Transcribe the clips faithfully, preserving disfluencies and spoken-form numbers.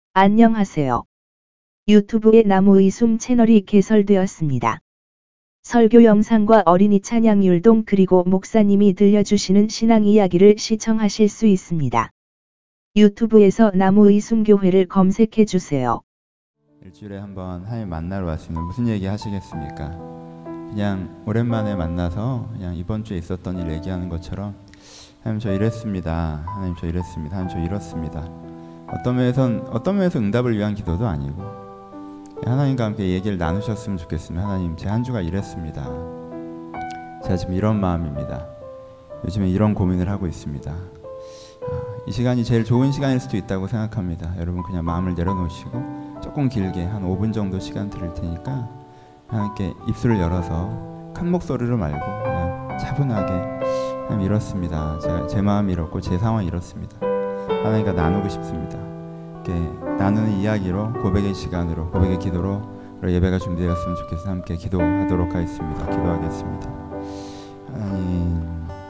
안녕하세요. 유튜브에 나무의 숨 채널이 개설되었습니다. 설교 영상과 어린이 찬양 율동 그리고 목사님이 들려주시는 신앙 이야기를 시청하실 수 있습니다. 유튜브에서 나무의 숨 교회를 검색해 주세요. 일주일에 한번 하나님 만나러 왔으면 무슨 얘기 하시겠습니까? 그냥 오랜만에 만나서 그냥 이번 주에 있었던 일 얘기하는 것처럼 하나님 저 이랬습니다. 하나님 저 이랬습니다. 하나님 저 이렇습니다. 어떤 면에선 어떤 면에서 응답을 위한 기도도 아니고 하나님과 함께 얘기를 나누셨으면 좋겠습니다. 하나님 제 한 주가 이랬습니다. 제가 지금 이런 마음입니다. 요즘에 이런 고민을 하고 있습니다. 이 시간이 제일 좋은 시간일 수도 있다고 생각합니다. 여러분 그냥 마음을 내려놓으시고 조금 길게 한 오 분 정도 시간 드릴 테니까 하나님께 입술을 열어서 큰 목소리로 말고 그냥 차분하게 하나님 이렇습니다. 제가 제 마음이 이렇고 제 상황이 이렇습니다. 하나님과 나누고 싶습니다. 이렇게 나누는 이야기로 고백의 시간으로 고백의 기도로 예배가 준비되었으면 좋겠습니다. 함께 기도하도록 하겠습니다. 기도하겠습니다. 하나님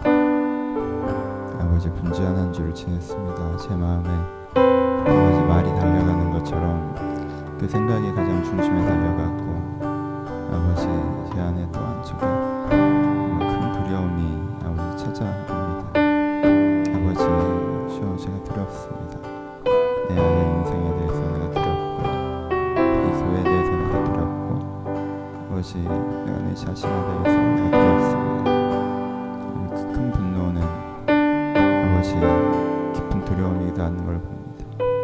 아버지 분주한 한 주를 지냈습니다. 제 마음에 아버지 말이 달려가는 것처럼 그 생각이 가장 중심에 달려갔고 아버지 제 안에 또 한쪽에 큰 두려움이 아버지 찾아옵니다. 아버지 주여 제가 두렵습니다. 내 아이의 인생에 대해서 내가 두렵고 이 교회에 대해서 내가 두렵고 아버지 내가 내 자신에 대해서 내가 두렵습니다. 그 큰 분노는 아버지 깊은 두려움이 닿는 걸 봅니다.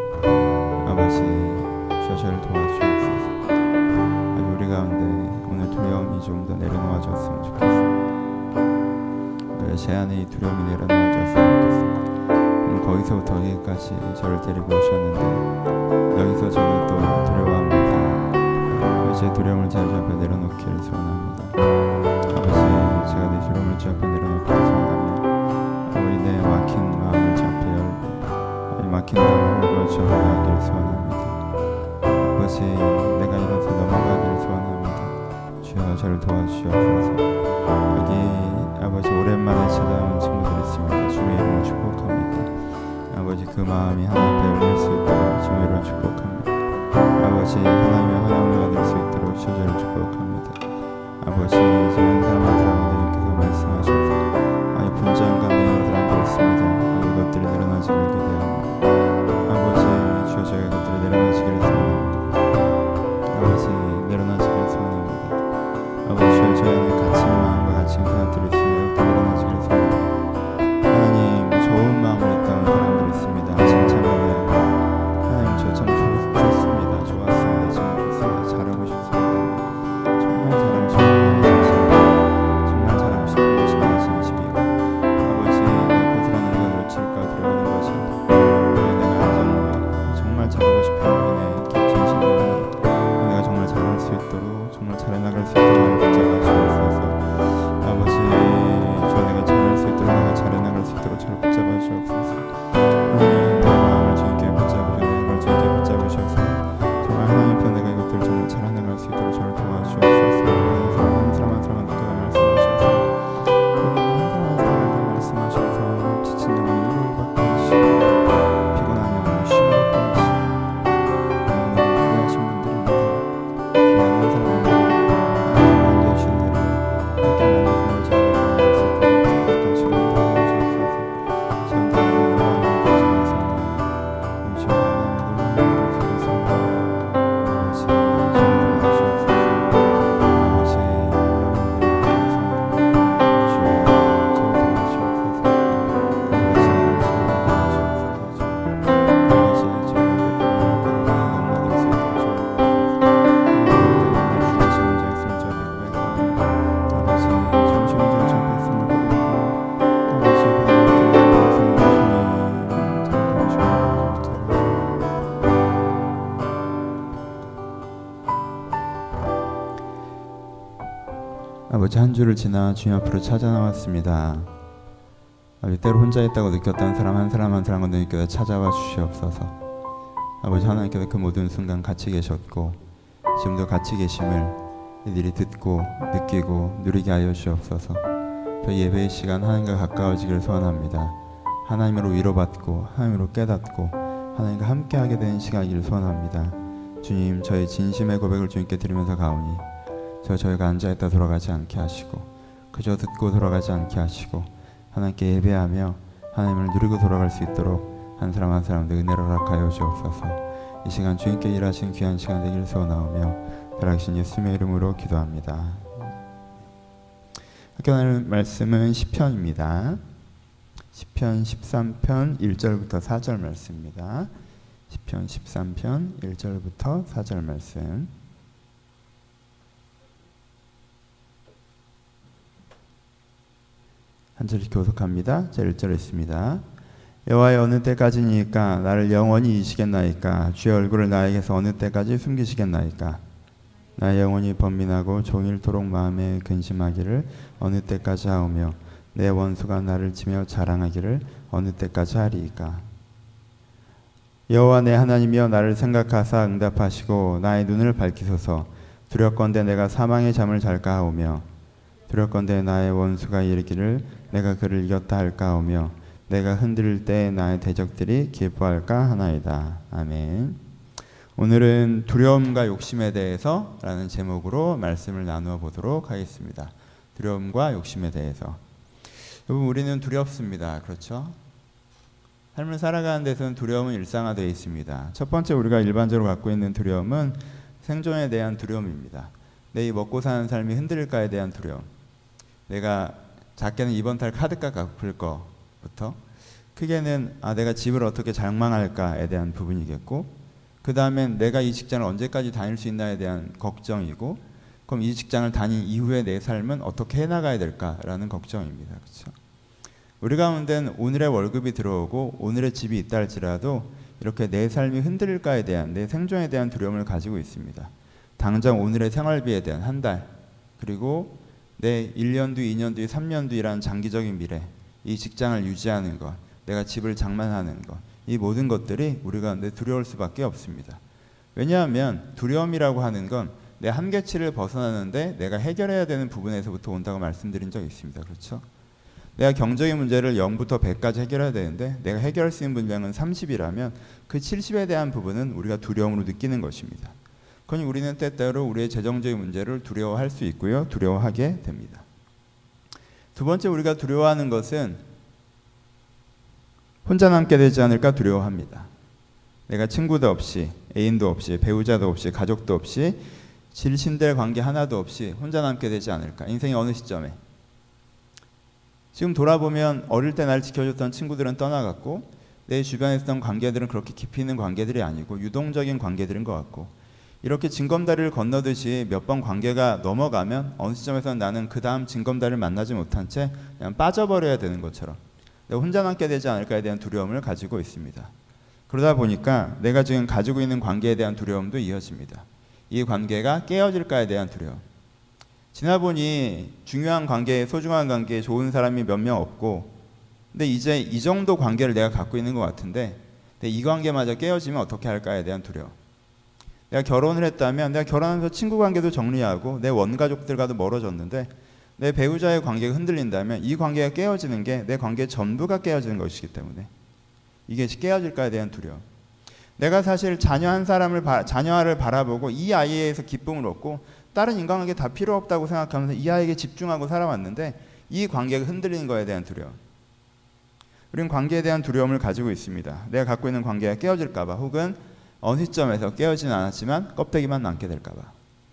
아버지 주여 저를 도와주옵소서. 우리 가운데 오늘 두려움이 좀 더 내려놓아졌으면 좋겠습니다. 제 안에 이 두려움이 내려놓아졌으면 좋겠습니다. 오늘 거기서부터 여기까지 저를 데리고 오셨는데 여기서 저는 또 두려워합니다. 제 두려움을 제 앞에 내려놓기를 소원합니다. 아버지 제가 내 두려움을 제 앞에 내려놓기를 소원하며 아버지 내 막힌 마음을 제 앞에 열고 막힌 마음을 열고 제 앞에 하기를 소원합니다. 아버지 내가 이렇게 넘어가기를 소원합니다. 주여 저를 도와주시옵소서. 여기 아버지 오랜만에 찾아온 친구들이 있습니다. 주의 이름으로 축복합니다. 아버지 그 마음이 하나님 앞에 열릴 수 있도록 주의 이름으로 축복합니다. 아버지 하나님의 환영을 받을 수 있도록 주의 이름으로 축복합니다. 아버지 지금 사람들하고 주께서 말씀하셔서 아이 분주한 감정이 들어앉아 있습니다. 이것들이 내려놔지길 기대합니다. 아버지 주여 저희가 그것들이 내려놔지기를 소원합니다. 아버지 내려놔지기를 소원합니다. 아버지 주여 저희 안에 갇힌 마음과 갇힌 사람들이 있습니다. 그것들이 내려놔지기를 소원합니다. 하나님 좋은 마음으로 있다는 사람들이 있습니다. 칭찬하며 하나님 저 참 좋습니다. 좋았습니다. 참 좋습니다. 잘하고 싶습니다. 정말 잘하고 싶습니다. 정말 잘하고 싶은 것이 나의 진심이고 아버지 내 것을 하나 내가 놓칠까 두려워하는 것이 내가 정말 정말 잘하고 싶은 내 진심이 내가 정말 잘할 수 있도록 정말 잘해 나갈 수 있도록 나를 붙잡아 주옵소서. 아버지 저 내가 잘할 수 있도록 내가 잘해 나갈 수 있도록 저를 붙잡아 주옵소서. 하나님 내 마음을 주님께 붙잡으시고 내 걸 주님께 붙잡으셔서 정말 하나님 편 내가 이것들을 정말 잘해 나갈 수 있도록 저를 도와주옵소서. 한 사람 한 사람한테 말씀하셔서 한 사람 한 사람한테 말씀하셔서 지친 영혼 위로를 받게 하시고 피곤한 영혼 쉬게 하시고 너무 귀하신 분들입니다. 귀한 한 사람 한 사람 하나님 만져주신 대로 함께 만나서 잘 나갈 수 있도록 또 지금 도와주옵소서. 지금 다 놀라운 일을 가지고서 우리 주 하나님의 놀라운 일을 가지고서 아버지 지금 도와주옵소서. 아버지 놀라운 일을 가지고서 주여 저를 도와주옵소서. 아버지 저를 도와주옵소서. 아버지 저희 가운데 너무나도 있을 때 중요하신 문제 있으면 저 앞에 고백하며 아버지 중심 문제 저 앞에 있음을 고백하고 아버지 하나님께 말씀 주시니 저를 도와주옵소서. 아버지 한 주를 지나 주님 앞으로 찾아 나왔습니다. 아버지 때로 혼자 있다고 느꼈던 사람 한 사람 한 사람 건너님께서 찾아와 주시옵소서. 아버지 하나님께서 그 모든 순간 같이 계셨고 지금도 같이 계심을 이들이 듣고 느끼고 누리게 하여 주시옵소서. 저희 예배의 시간 하나님과 가까워지기를 소원합니다. 하나님으로 위로받고 하나님으로 깨닫고 하나님과 함께하게 되는 시간이길 소원합니다. 주님, 저의 진심의 고백을 주님께 드리면서 가오니 저 저희가 앉아있다 돌아가지 않게 하시고 그저 듣고 돌아가지 않게 하시고 하나님께 예배하며 하나님을 누리고 돌아갈 수 있도록 한 사람 한 사람도 은혜를 허락하여 주옵소서. 이 시간 주님께 일하신 귀한 시간 되길 소원하오며 살아계신 예수님의 이름으로 기도합니다. 학교 나눌 말씀은 시편입니다. 시편 십삼 편 일 절부터 사 절 말씀입니다. 시편 십삼 편 일 절부터 사 절 말씀. 한 절씩 교독합니다. 자, 일 절 있습니다. 여호와여, 어느 때까지니까 나를 영원히 잊으시겠나이까? 주의 얼굴을 나에게서 어느 때까지 숨기시겠나이까? 나의 영혼이 번민하고 종일토록 마음에 근심하기를 어느 때까지 하오며 내 원수가 나를 치며 자랑하기를 어느 때까지 하리이까? 여호와 내 하나님이여, 나를 생각하사 응답하시고 나의 눈을 밝히소서. 두렵건대 내가 사망의 잠을 잘까 하오며 두렵건대 나의 원수가 이르기를 내가 그를 이겼다 할까 하오며 내가 흔들릴 때 나의 대적들이 기뻐할까 하나이다. 아멘. 오늘은 두려움과 욕심에 대해서 라는 제목으로 말씀을 나누어 보도록 하겠습니다. 두려움과 욕심에 대해서. 여러분, 우리는 두렵습니다. 그렇죠? 삶을 살아가는 데서는 두려움은 일상화되어 있습니다. 첫 번째, 우리가 일반적으로 갖고 있는 두려움은 생존에 대한 두려움입니다. 내 먹고 사는 삶이 흔들릴까에 대한 두려움. 내가 작게는 이번 달 카드값 갚을 거부터 크게는 아 내가 집을 어떻게 장만할까에 대한 부분이겠고, 그 다음엔 내가 이 직장을 언제까지 다닐 수 있나에 대한 걱정이고, 그럼 이 직장을 다닌 이후에 내 삶은 어떻게 해나가야 될까라는 걱정입니다. 그렇죠? 우리 가운데는 오늘의 월급이 들어오고 오늘의 집이 있다 할지라도 이렇게 내 삶이 흔들릴까에 대한, 내 생존에 대한 두려움을 가지고 있습니다. 당장 오늘의 생활비에 대한 한 달, 그리고 내 일 년 뒤, 이 년 뒤, 삼 년 뒤라는 장기적인 미래, 이 직장을 유지하는 것, 내가 집을 장만하는 것, 이 모든 것들이 우리 가운데 두려울 수밖에 없습니다. 왜냐하면 두려움이라고 하는 건 내 한계치를 벗어나는데 내가 해결해야 되는 부분에서부터 온다고 말씀드린 적이 있습니다. 그렇죠? 내가 경적인 문제를 영부터 백까지 해결해야 되는데 내가 해결할 수 있는 분량은 삼십이라면 그 칠십에 대한 부분은 우리가 두려움으로 느끼는 것입니다. 그러니 우리는 때때로 우리의 재정적인 문제를 두려워할 수 있고요, 두려워하게 됩니다. 두 번째, 우리가 두려워하는 것은 혼자 남게 되지 않을까 두려워합니다. 내가 친구도 없이, 애인도 없이, 배우자도 없이, 가족도 없이, 질신될 관계 하나도 없이 혼자 남게 되지 않을까. 인생의 어느 시점에. 지금 돌아보면 어릴 때 날 지켜줬던 친구들은 떠나갔고 내 주변에 있었던 관계들은 그렇게 깊이 있는 관계들이 아니고 유동적인 관계들인 것 같고, 이렇게 징검다리를 건너듯이 몇 번 관계가 넘어가면 어느 시점에서는 나는 그 다음 징검다리를 만나지 못한 채 그냥 빠져버려야 되는 것처럼 내가 혼자 남게 되지 않을까에 대한 두려움을 가지고 있습니다. 그러다 보니까 내가 지금 가지고 있는 관계에 대한 두려움도 이어집니다. 이 관계가 깨어질까에 대한 두려움. 지나보니 중요한 관계에, 소중한 관계에 좋은 사람이 몇 명 없고, 근데 이제 이 정도 관계를 내가 갖고 있는 것 같은데 근데 이 관계마저 깨어지면 어떻게 할까에 대한 두려움. 내가 결혼을 했다면 내가 결혼하면서 친구 관계도 정리하고 내 원가족들과도 멀어졌는데 내 배우자의 관계가 흔들린다면 이 관계가 깨어지는 게 내 관계의 전부가 깨어지는 것이기 때문에 이게 깨어질까에 대한 두려움. 내가 사실 자녀 한 사람을 바, 자녀를 바라보고 이 아이에서 기쁨을 얻고 다른 인간관계 다 필요 없다고 생각하면서 이 아이에게 집중하고 살아왔는데 이 관계가 흔들리는 거에 대한 두려움. 우리는 관계에 대한 두려움을 가지고 있습니다. 내가 갖고 있는 관계가 깨어질까 봐, 혹은 어느 시점에서 깨어지진 않았지만 껍데기만 남게 될까 봐.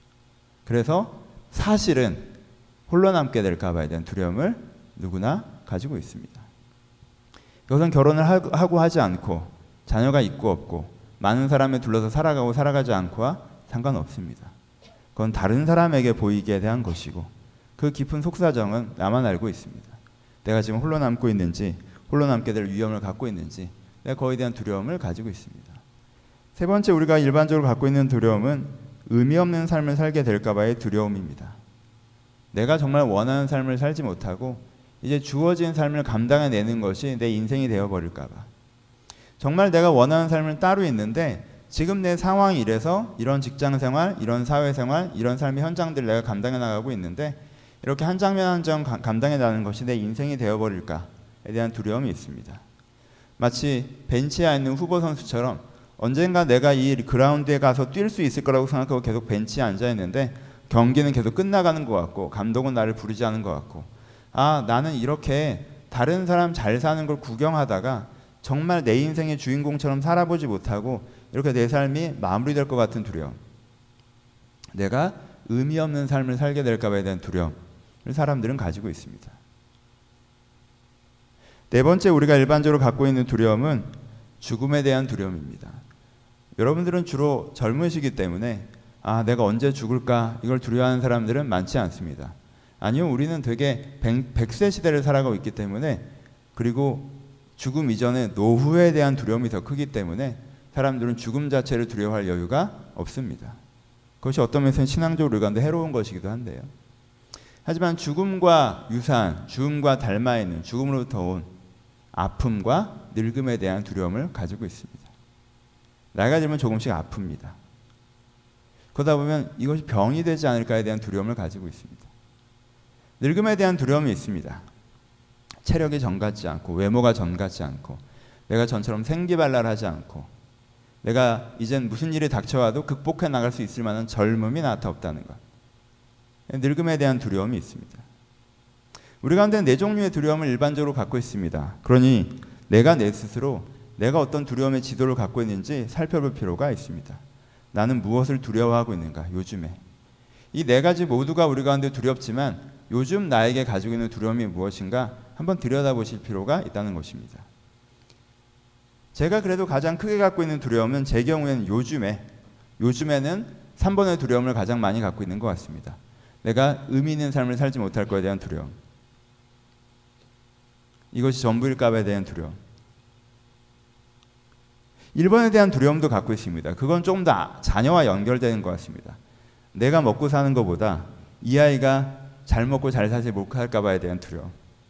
그래서 사실은 홀로 남게 될까 봐에 대한 두려움을 누구나 가지고 있습니다. 이것은 결혼을 하고 하지 않고 자녀가 있고 없고 많은 사람에 둘러서 살아가고 살아가지 않고와 상관없습니다. 그건 다른 사람에게 보이기에 대한 것이고 그 깊은 속사정은 나만 알고 있습니다. 내가 지금 홀로 남고 있는지, 홀로 남게 될 위험을 갖고 있는지, 내가 거기에 대한 두려움을 가지고 있습니다. 세 번째, 우리가 일반적으로 갖고 있는 두려움은 의미 없는 삶을 살게 될까 봐의 두려움입니다. 내가 정말 원하는 삶을 살지 못하고 이제 주어진 삶을 감당해내는 것이 내 인생이 되어버릴까 봐. 정말 내가 원하는 삶은 따로 있는데 지금 내 상황이 이래서 이런 직장생활, 이런 사회생활, 이런 삶의 현장들을 내가 감당해 나가고 있는데 이렇게 한 장면 한 장 감당해 나가는 것이 내 인생이 되어버릴까에 대한 두려움이 있습니다. 마치 벤치에 있는 후보 선수처럼 언젠가 내가 이 그라운드에 가서 뛸 수 있을 거라고 생각하고 계속 벤치에 앉아 있는데 경기는 계속 끝나가는 것 같고 감독은 나를 부르지 않은 것 같고, 아, 나는 이렇게 다른 사람 잘 사는 걸 구경하다가 정말 내 인생의 주인공처럼 살아보지 못하고 이렇게 내 삶이 마무리될 것 같은 두려움, 내가 의미 없는 삶을 살게 될까 봐에 대한 두려움을 사람들은 가지고 있습니다. 네 번째, 우리가 일반적으로 갖고 있는 두려움은 죽음에 대한 두려움입니다. 여러분들은 주로 젊으시기 때문에 아, 내가 언제 죽을까 이걸 두려워하는 사람들은 많지 않습니다. 아니요, 우리는 되게 백 세 시대를 살아가고 있기 때문에, 그리고 죽음 이전에 노후에 대한 두려움이 더 크기 때문에 사람들은 죽음 자체를 두려워할 여유가 없습니다. 그것이 어떤 면에서는 신앙적으로 우리가 해로운 것이기도 한데요. 하지만 죽음과 유사한, 죽음과 닮아 있는, 죽음으로부터 온 아픔과 늙음에 대한 두려움을 가지고 있습니다. 나이가 들면 조금씩 아픕니다. 그러다 보면 이것이 병이 되지 않을까에 대한 두려움을 가지고 있습니다. 늙음에 대한 두려움이 있습니다. 체력이 전 같지 않고, 외모가 전 같지 않고, 내가 전처럼 생기발랄하지 않고, 내가 이젠 무슨 일이 닥쳐와도 극복해 나갈 수 있을 만한 젊음이 나한테 없다는 것. 늙음에 대한 두려움이 있습니다. 우리 가운데 네 종류의 두려움을 일반적으로 갖고 있습니다. 그러니 내가 내 스스로 내가 어떤 두려움의 지도를 갖고 있는지 살펴볼 필요가 있습니다. 나는 무엇을 두려워하고 있는가, 요즘에. 이 네 가지 모두가 우리 가운데 두렵지만 요즘 나에게 가지고 있는 두려움이 무엇인가 한번 들여다보실 필요가 있다는 것입니다. 제가 그래도 가장 크게 갖고 있는 두려움은, 제 경우에는 요즘에, 요즘에는 삼 번의 두려움을 가장 많이 갖고 있는 것 같습니다. 내가 의미 있는 삶을 살지 못할 것에 대한 두려움. 이것이 전부일까에 대한 두려움. 일 번에 대한 두려움도 갖고 있습니다. 그건 조금 더 자녀와 연결되는 것 같습니다. 내가 먹고 사는 것보다 이 아이가 잘 먹고 잘 살지 못할까 봐에 대한 두려움.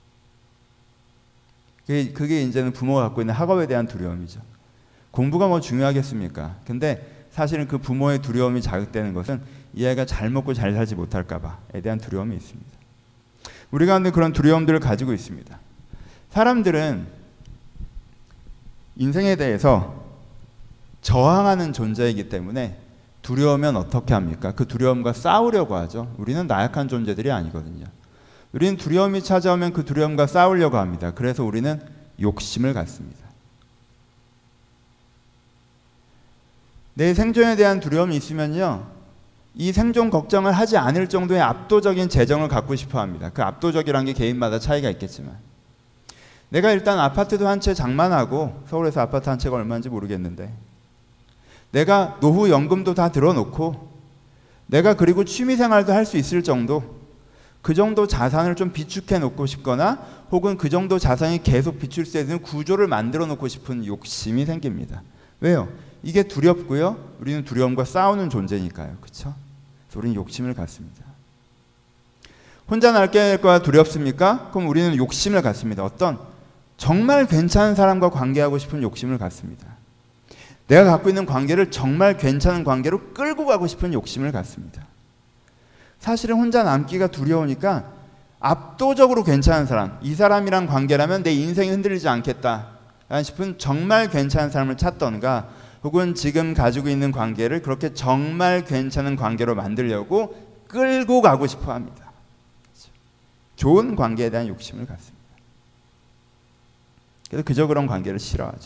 그게, 그게 이제는 부모가 갖고 있는 학업에 대한 두려움이죠. 공부가 뭐 중요하겠습니까? 근데 사실은 그 부모의 두려움이 자극되는 것은 이 아이가 잘 먹고 잘 살지 못할까 봐에 대한 두려움이 있습니다. 우리 가운데 그런 두려움들을 가지고 있습니다. 사람들은 인생에 대해서 저항하는 존재이기 때문에 두려우면 어떻게 합니까? 그 두려움과 싸우려고 하죠. 우리는 나약한 존재들이 아니거든요. 우리는 두려움이 찾아오면 그 두려움과 싸우려고 합니다. 그래서 우리는 욕심을 갖습니다. 내 생존에 대한 두려움이 있으면요, 이 생존 걱정을 하지 않을 정도의 압도적인 재정을 갖고 싶어 합니다. 그 압도적이라는 게 개인마다 차이가 있겠지만, 내가 일단 아파트도 한 채 장만하고, 서울에서 아파트 한 채가 얼마인지 모르겠는데, 내가 노후 연금도 다 들어놓고, 내가 그리고 취미생활도 할 수 있을 정도, 그 정도 자산을 좀 비축해 놓고 싶거나, 혹은 그 정도 자산이 계속 비출 수 있는 구조를 만들어 놓고 싶은 욕심이 생깁니다. 왜요? 이게 두렵고요, 우리는 두려움과 싸우는 존재니까요. 그렇죠? 그래서 우리는 욕심을 갖습니다. 혼자 날게 될까 두렵습니까? 그럼 우리는 욕심을 갖습니다. 어떤 정말 괜찮은 사람과 관계하고 싶은 욕심을 갖습니다. 내가 갖고 있는 관계를 정말 괜찮은 관계로 끌고 가고 싶은 욕심을 갖습니다. 사실은 혼자 남기가 두려우니까 압도적으로 괜찮은 사람, 이 사람이랑 관계라면 내 인생이 흔들리지 않겠다 싶은 정말 괜찮은 사람을 찾던가, 혹은 지금 가지고 있는 관계를 그렇게 정말 괜찮은 관계로 만들려고 끌고 가고 싶어 합니다. 좋은 관계에 대한 욕심을 갖습니다. 그래서 그저 그런 관계를 싫어하죠.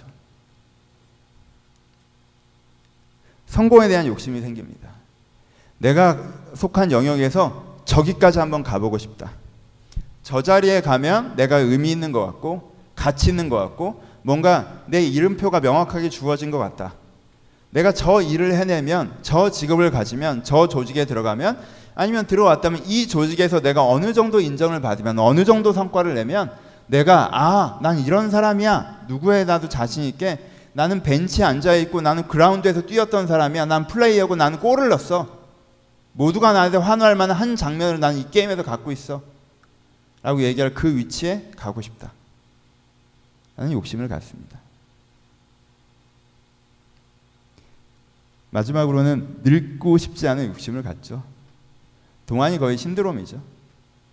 성공에 대한 욕심이 생깁니다. 내가 속한 영역에서 저기까지 한번 가보고 싶다. 저 자리에 가면 내가 의미 있는 것 같고, 가치 있는 것 같고, 뭔가 내 이름표가 명확하게 주어진 것 같다. 내가 저 일을 해내면, 저 직업을 가지면, 저 조직에 들어가면, 아니면 들어왔다면 이 조직에서 내가 어느 정도 인정을 받으면, 어느 정도 성과를 내면 내가 아, 난 이런 사람이야. 누구에 나도 자신 있게, 나는 벤치에 앉아있고 나는 그라운드에서 뛰었던 사람이야. 난 플레이하고 나는 골을 넣었어. 모두가 나한테 환호할 만한 한 장면을 나는 이 게임에서 갖고 있어 라고 얘기할 그 위치에 가고 싶다. 라는 욕심을 갖습니다. 마지막으로는 늙고 싶지 않은 욕심을 갖죠. 동안이 거의 신드롬이죠.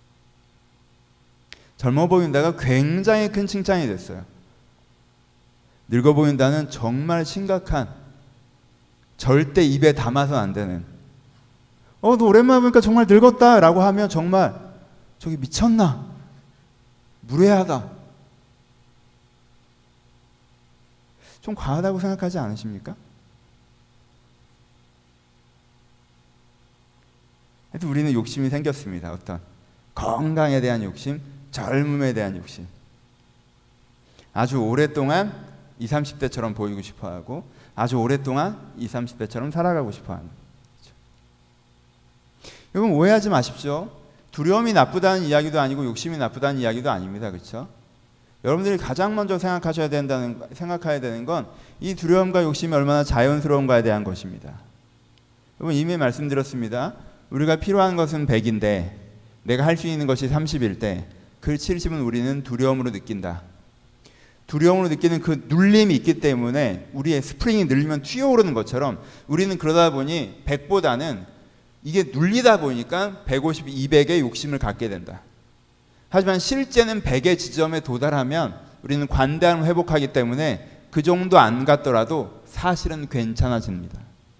젊어 보인다가 굉장히 큰 칭찬이 됐어요. 늙어 보인다는 정말 심각한, 절대 입에 담아서는 안 되는, 어, 너 오랜만에 보니까 정말 늙었다 라고 하면 정말 저기 미쳤나? 무례하다. 좀 과하다고 생각하지 않으십니까? 하여튼 우리는 욕심이 생겼습니다. 어떤 건강에 대한 욕심, 젊음에 대한 욕심. 아주 오랫동안 이십, 삼십 대처럼 보이고 싶어하고 아주 오랫동안 이십, 삼십 대처럼 살아가고 싶어하는. 그렇죠? 여러분 오해하지 마십시오. 두려움이 나쁘다는 이야기도 아니고 욕심이 나쁘다는 이야기도 아닙니다. 그렇죠? 여러분들이 가장 먼저 생각하셔야 된다는, 생각해야 되는 건 이 두려움과 욕심이 얼마나 자연스러운가에 대한 것입니다. 여러분 이미 말씀드렸습니다. 우리가 필요한 것은 백인데 내가 할 수 있는 것이 삼십일 때 그 칠십은 우리는 두려움으로 느낀다. 두려움으로 느끼는 그 눌림이 있기 때문에 우리의 스프링이 늘리면 튀어오르는 것처럼 우리는 그러다 보니 백보다는 이게 눌리다 보니까 백오십, 이백의 욕심을 갖게 된다. 하지만 실제는 백의 지점에 도달하면 우리는 관대함을 회복하기 때문에 그 정도 안 갔더라도 사실은 괜찮아집니다.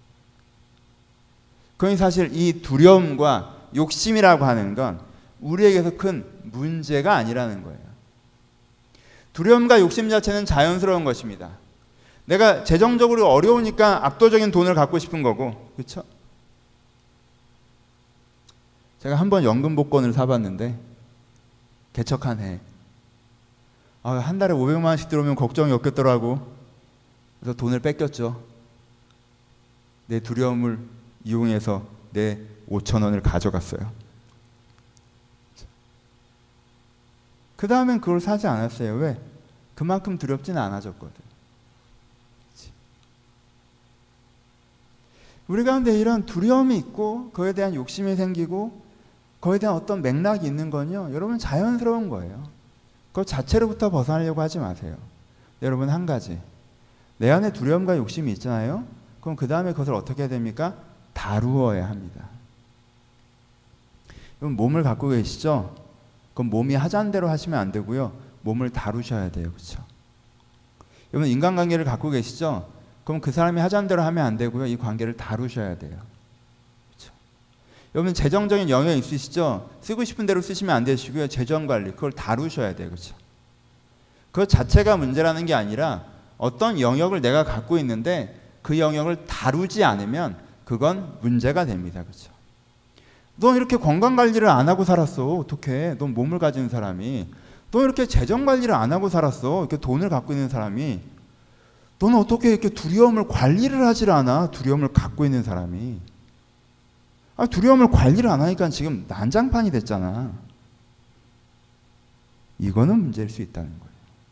그러니 사실 이 두려움과 욕심이라고 하는 건 우리에게서 큰 문제가 아니라는 거예요. 두려움과 욕심 자체는 자연스러운 것입니다. 내가 재정적으로 어려우니까 압도적인 돈을 갖고 싶은 거고, 그렇죠? 제가 한번 연금 복권을 사봤는데 개척한 해, 아, 한 달에 오백만 원씩 들어오면 걱정이 없겠더라고. 그래서 돈을 뺏겼죠. 내 두려움을 이용해서 내 오천 원을 가져갔어요. 그 다음엔 그걸 사지 않았어요. 왜? 그만큼 두렵지는 않아졌거든. 우리 가운데 이런 두려움이 있고 그거에 대한 욕심이 생기고 그거에 대한 어떤 맥락이 있는 건요, 여러분 자연스러운 거예요. 그거 자체로부터 벗어나려고 하지 마세요. 여러분 한 가지, 내 안에 두려움과 욕심이 있잖아요. 그럼 그 다음에 그것을 어떻게 해야 됩니까? 다루어야 합니다. 여러분 몸을 갖고 계시죠? 그럼 몸이 하자는 대로 하시면 안 되고요. 몸을 다루셔야 돼요. 그렇죠? 여러분 인간관계를 갖고 계시죠? 그럼 그 사람이 하자는 대로 하면 안 되고요. 이 관계를 다루셔야 돼요. 그렇죠? 여러분 재정적인 영역이 있으시죠? 쓰고 싶은 대로 쓰시면 안 되시고요. 재정관리 그걸 다루셔야 돼요. 그렇죠? 그 자체가 문제라는 게 아니라 어떤 영역을 내가 갖고 있는데 그 영역을 다루지 않으면 그건 문제가 됩니다. 그렇죠? 너 이렇게 건강관리를 안 하고 살았어. 어떡해. 넌 몸을 가진 사람이. 너 이렇게 재정관리를 안 하고 살았어. 이렇게 돈을 갖고 있는 사람이. 너는 어떻게 이렇게 두려움을 관리를 하질 않아. 두려움을 갖고 있는 사람이. 아, 두려움을 관리를 안 하니까 지금 난장판이 됐잖아. 이거는 문제일 수 있다는 거예요.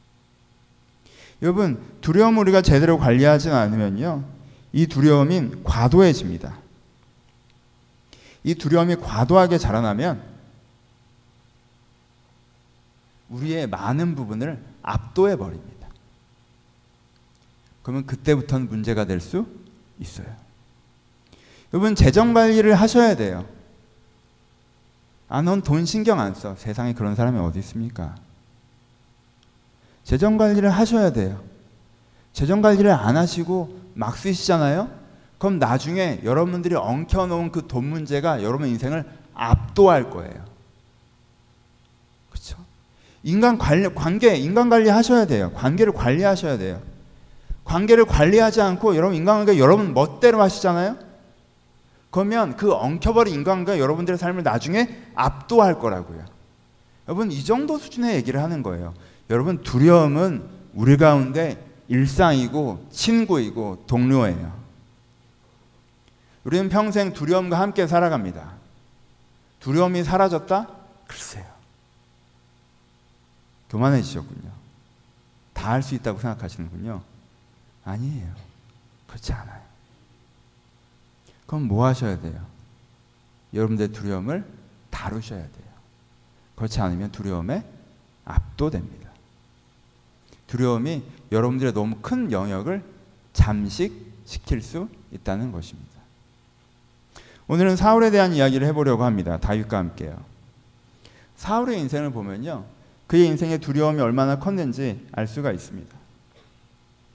여러분 두려움을 우리가 제대로 관리하지 않으면요, 이 두려움이 과도해집니다. 이 두려움이 과도하게 자라나면 우리의 많은 부분을 압도해 버립니다. 그러면 그때부터는 문제가 될 수 있어요. 여러분 재정관리를 하셔야 돼요. 아, 넌 돈 신경 안 써. 세상에 그런 사람이 어디 있습니까? 재정관리를 하셔야 돼요. 재정관리를 안 하시고 막 쓰시잖아요. 그럼 나중에 여러분들이 엉켜놓은 그 돈 문제가 여러분 인생을 압도할 거예요. 그렇죠? 인간 관리, 관계, 인간 관리 하셔야 돼요. 관계를 관리하셔야 돼요. 관계를 관리하지 않고 여러분 인간관계 여러분 멋대로 하시잖아요. 그러면 그 엉켜버린 인간관계가 여러분들의 삶을 나중에 압도할 거라고요. 여러분 이 정도 수준의 얘기를 하는 거예요. 여러분 두려움은 우리 가운데 일상이고 친구이고 동료예요. 우리는 평생 두려움과 함께 살아갑니다. 두려움이 사라졌다? 글쎄요. 교만해지셨군요. 다 할 수 있다고 생각하시는군요. 아니에요. 그렇지 않아요. 그럼 뭐 하셔야 돼요? 여러분들의 두려움을 다루셔야 돼요. 그렇지 않으면 두려움에 압도됩니다. 두려움이 여러분들의 너무 큰 영역을 잠식시킬 수 있다는 것입니다. 오늘은 사울에 대한 이야기를 해보려고 합니다. 다윗과 함께요. 사울의 인생을 보면요, 그의 인생의 두려움이 얼마나 컸는지 알 수가 있습니다.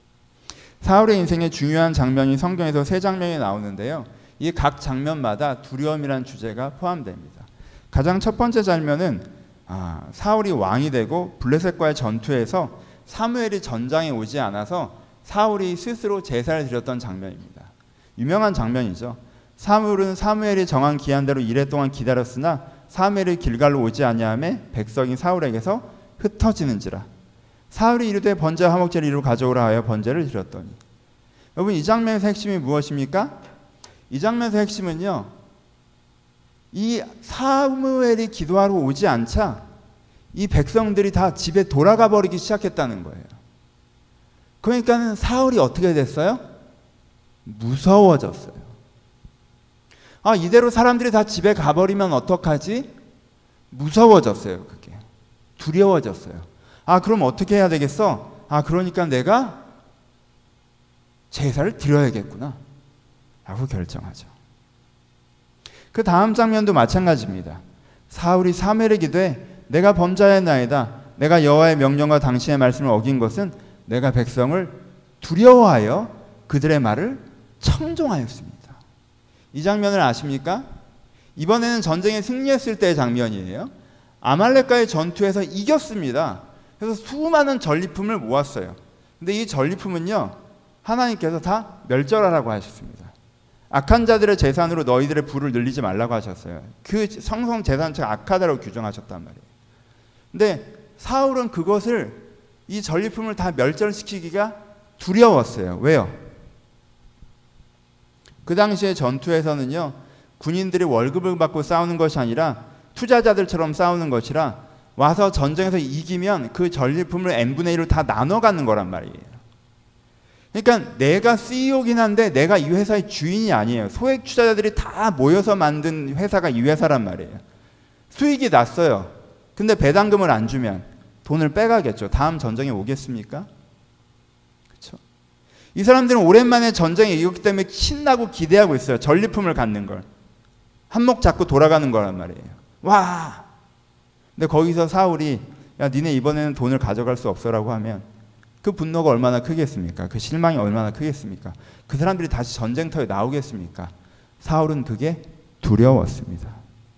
사울의 인생의 중요한 장면이 성경에서 세 장면이 나오는데요. 이 각 장면마다 두려움이라는 주제가 포함됩니다. 가장 첫 번째 장면은 아, 사울이 왕이 되고 블레셋과의 전투에서 사무엘이 전장에 오지 않아서 사울이 스스로 제사를 드렸던 장면입니다. 유명한 장면이죠. 사울은 사무엘이 정한 기한대로 이래 동안 기다렸으나 사무엘이 길갈로 오지 아니하매 백성이 사울에게서 흩어지는지라. 사울이 이르되 번제 화목제를 이루 가져오라 하여 번제를 드렸더니. 여러분, 이 장면에서 핵심이 무엇입니까? 이 장면에서 핵심은요, 이 사무엘이 기도하러 오지 않자 이 백성들이 다 집에 돌아가 버리기 시작했다는 거예요. 그러니까 사울이 어떻게 됐어요? 무서워졌어요. 아, 이대로 사람들이 다 집에 가버리면 어떡하지? 무서워졌어요. 그게 두려워졌어요. 아, 그럼 어떻게 해야 되겠어? 아, 그러니까 내가 제사를 드려야겠구나 라고 결정하죠. 그 다음 장면도 마찬가지입니다. 사울이 사무엘에게 기도해 내가 범죄하였나이다. 내가 여호와의 명령과 당신의 말씀을 어긴 것은 내가 백성을 두려워하여 그들의 말을 청종하였습니다. 이 장면을 아십니까? 이번에는 전쟁에 승리했을 때의 장면이에요. 아말렉과의 전투에서 이겼습니다. 그래서 수많은 전리품을 모았어요. 근데 이 전리품은요, 하나님께서 다 멸절하라고 하셨습니다. 악한 자들의 재산으로 너희들의 부를 늘리지 말라고 하셨어요. 그 성성 재산체가 악하다고 규정하셨단 말이에요. 근데 사울은 그것을, 이 전리품을 다 멸절시키기가 두려웠어요. 왜요? 그 당시에 전투에서는요, 군인들이 월급을 받고 싸우는 것이 아니라 투자자들처럼 싸우는 것이라 와서 전쟁에서 이기면 그 전리품을 엔분의 일로 다 나눠 갖는 거란 말이에요. 그러니까 내가 씨이오긴 한데 내가 이 회사의 주인이 아니에요. 소액 투자자들이 다 모여서 만든 회사가 이 회사란 말이에요. 수익이 났어요. 근데 배당금을 안 주면 돈을 빼가겠죠. 다음 전쟁에 오겠습니까? 그렇죠? 이 사람들은 오랜만에 전쟁에 이겼기 때문에 신나고 기대하고 있어요. 전리품을 갖는 걸. 한몫 잡고 돌아가는 거란 말이에요. 와! 근데 거기서 사울이 야, 니네 이번에는 돈을 가져갈 수 없어라고 하면 그 분노가 얼마나 크겠습니까? 그 실망이 얼마나 크겠습니까? 그 사람들이 다시 전쟁터에 나오겠습니까? 사울은 그게 두려웠습니다.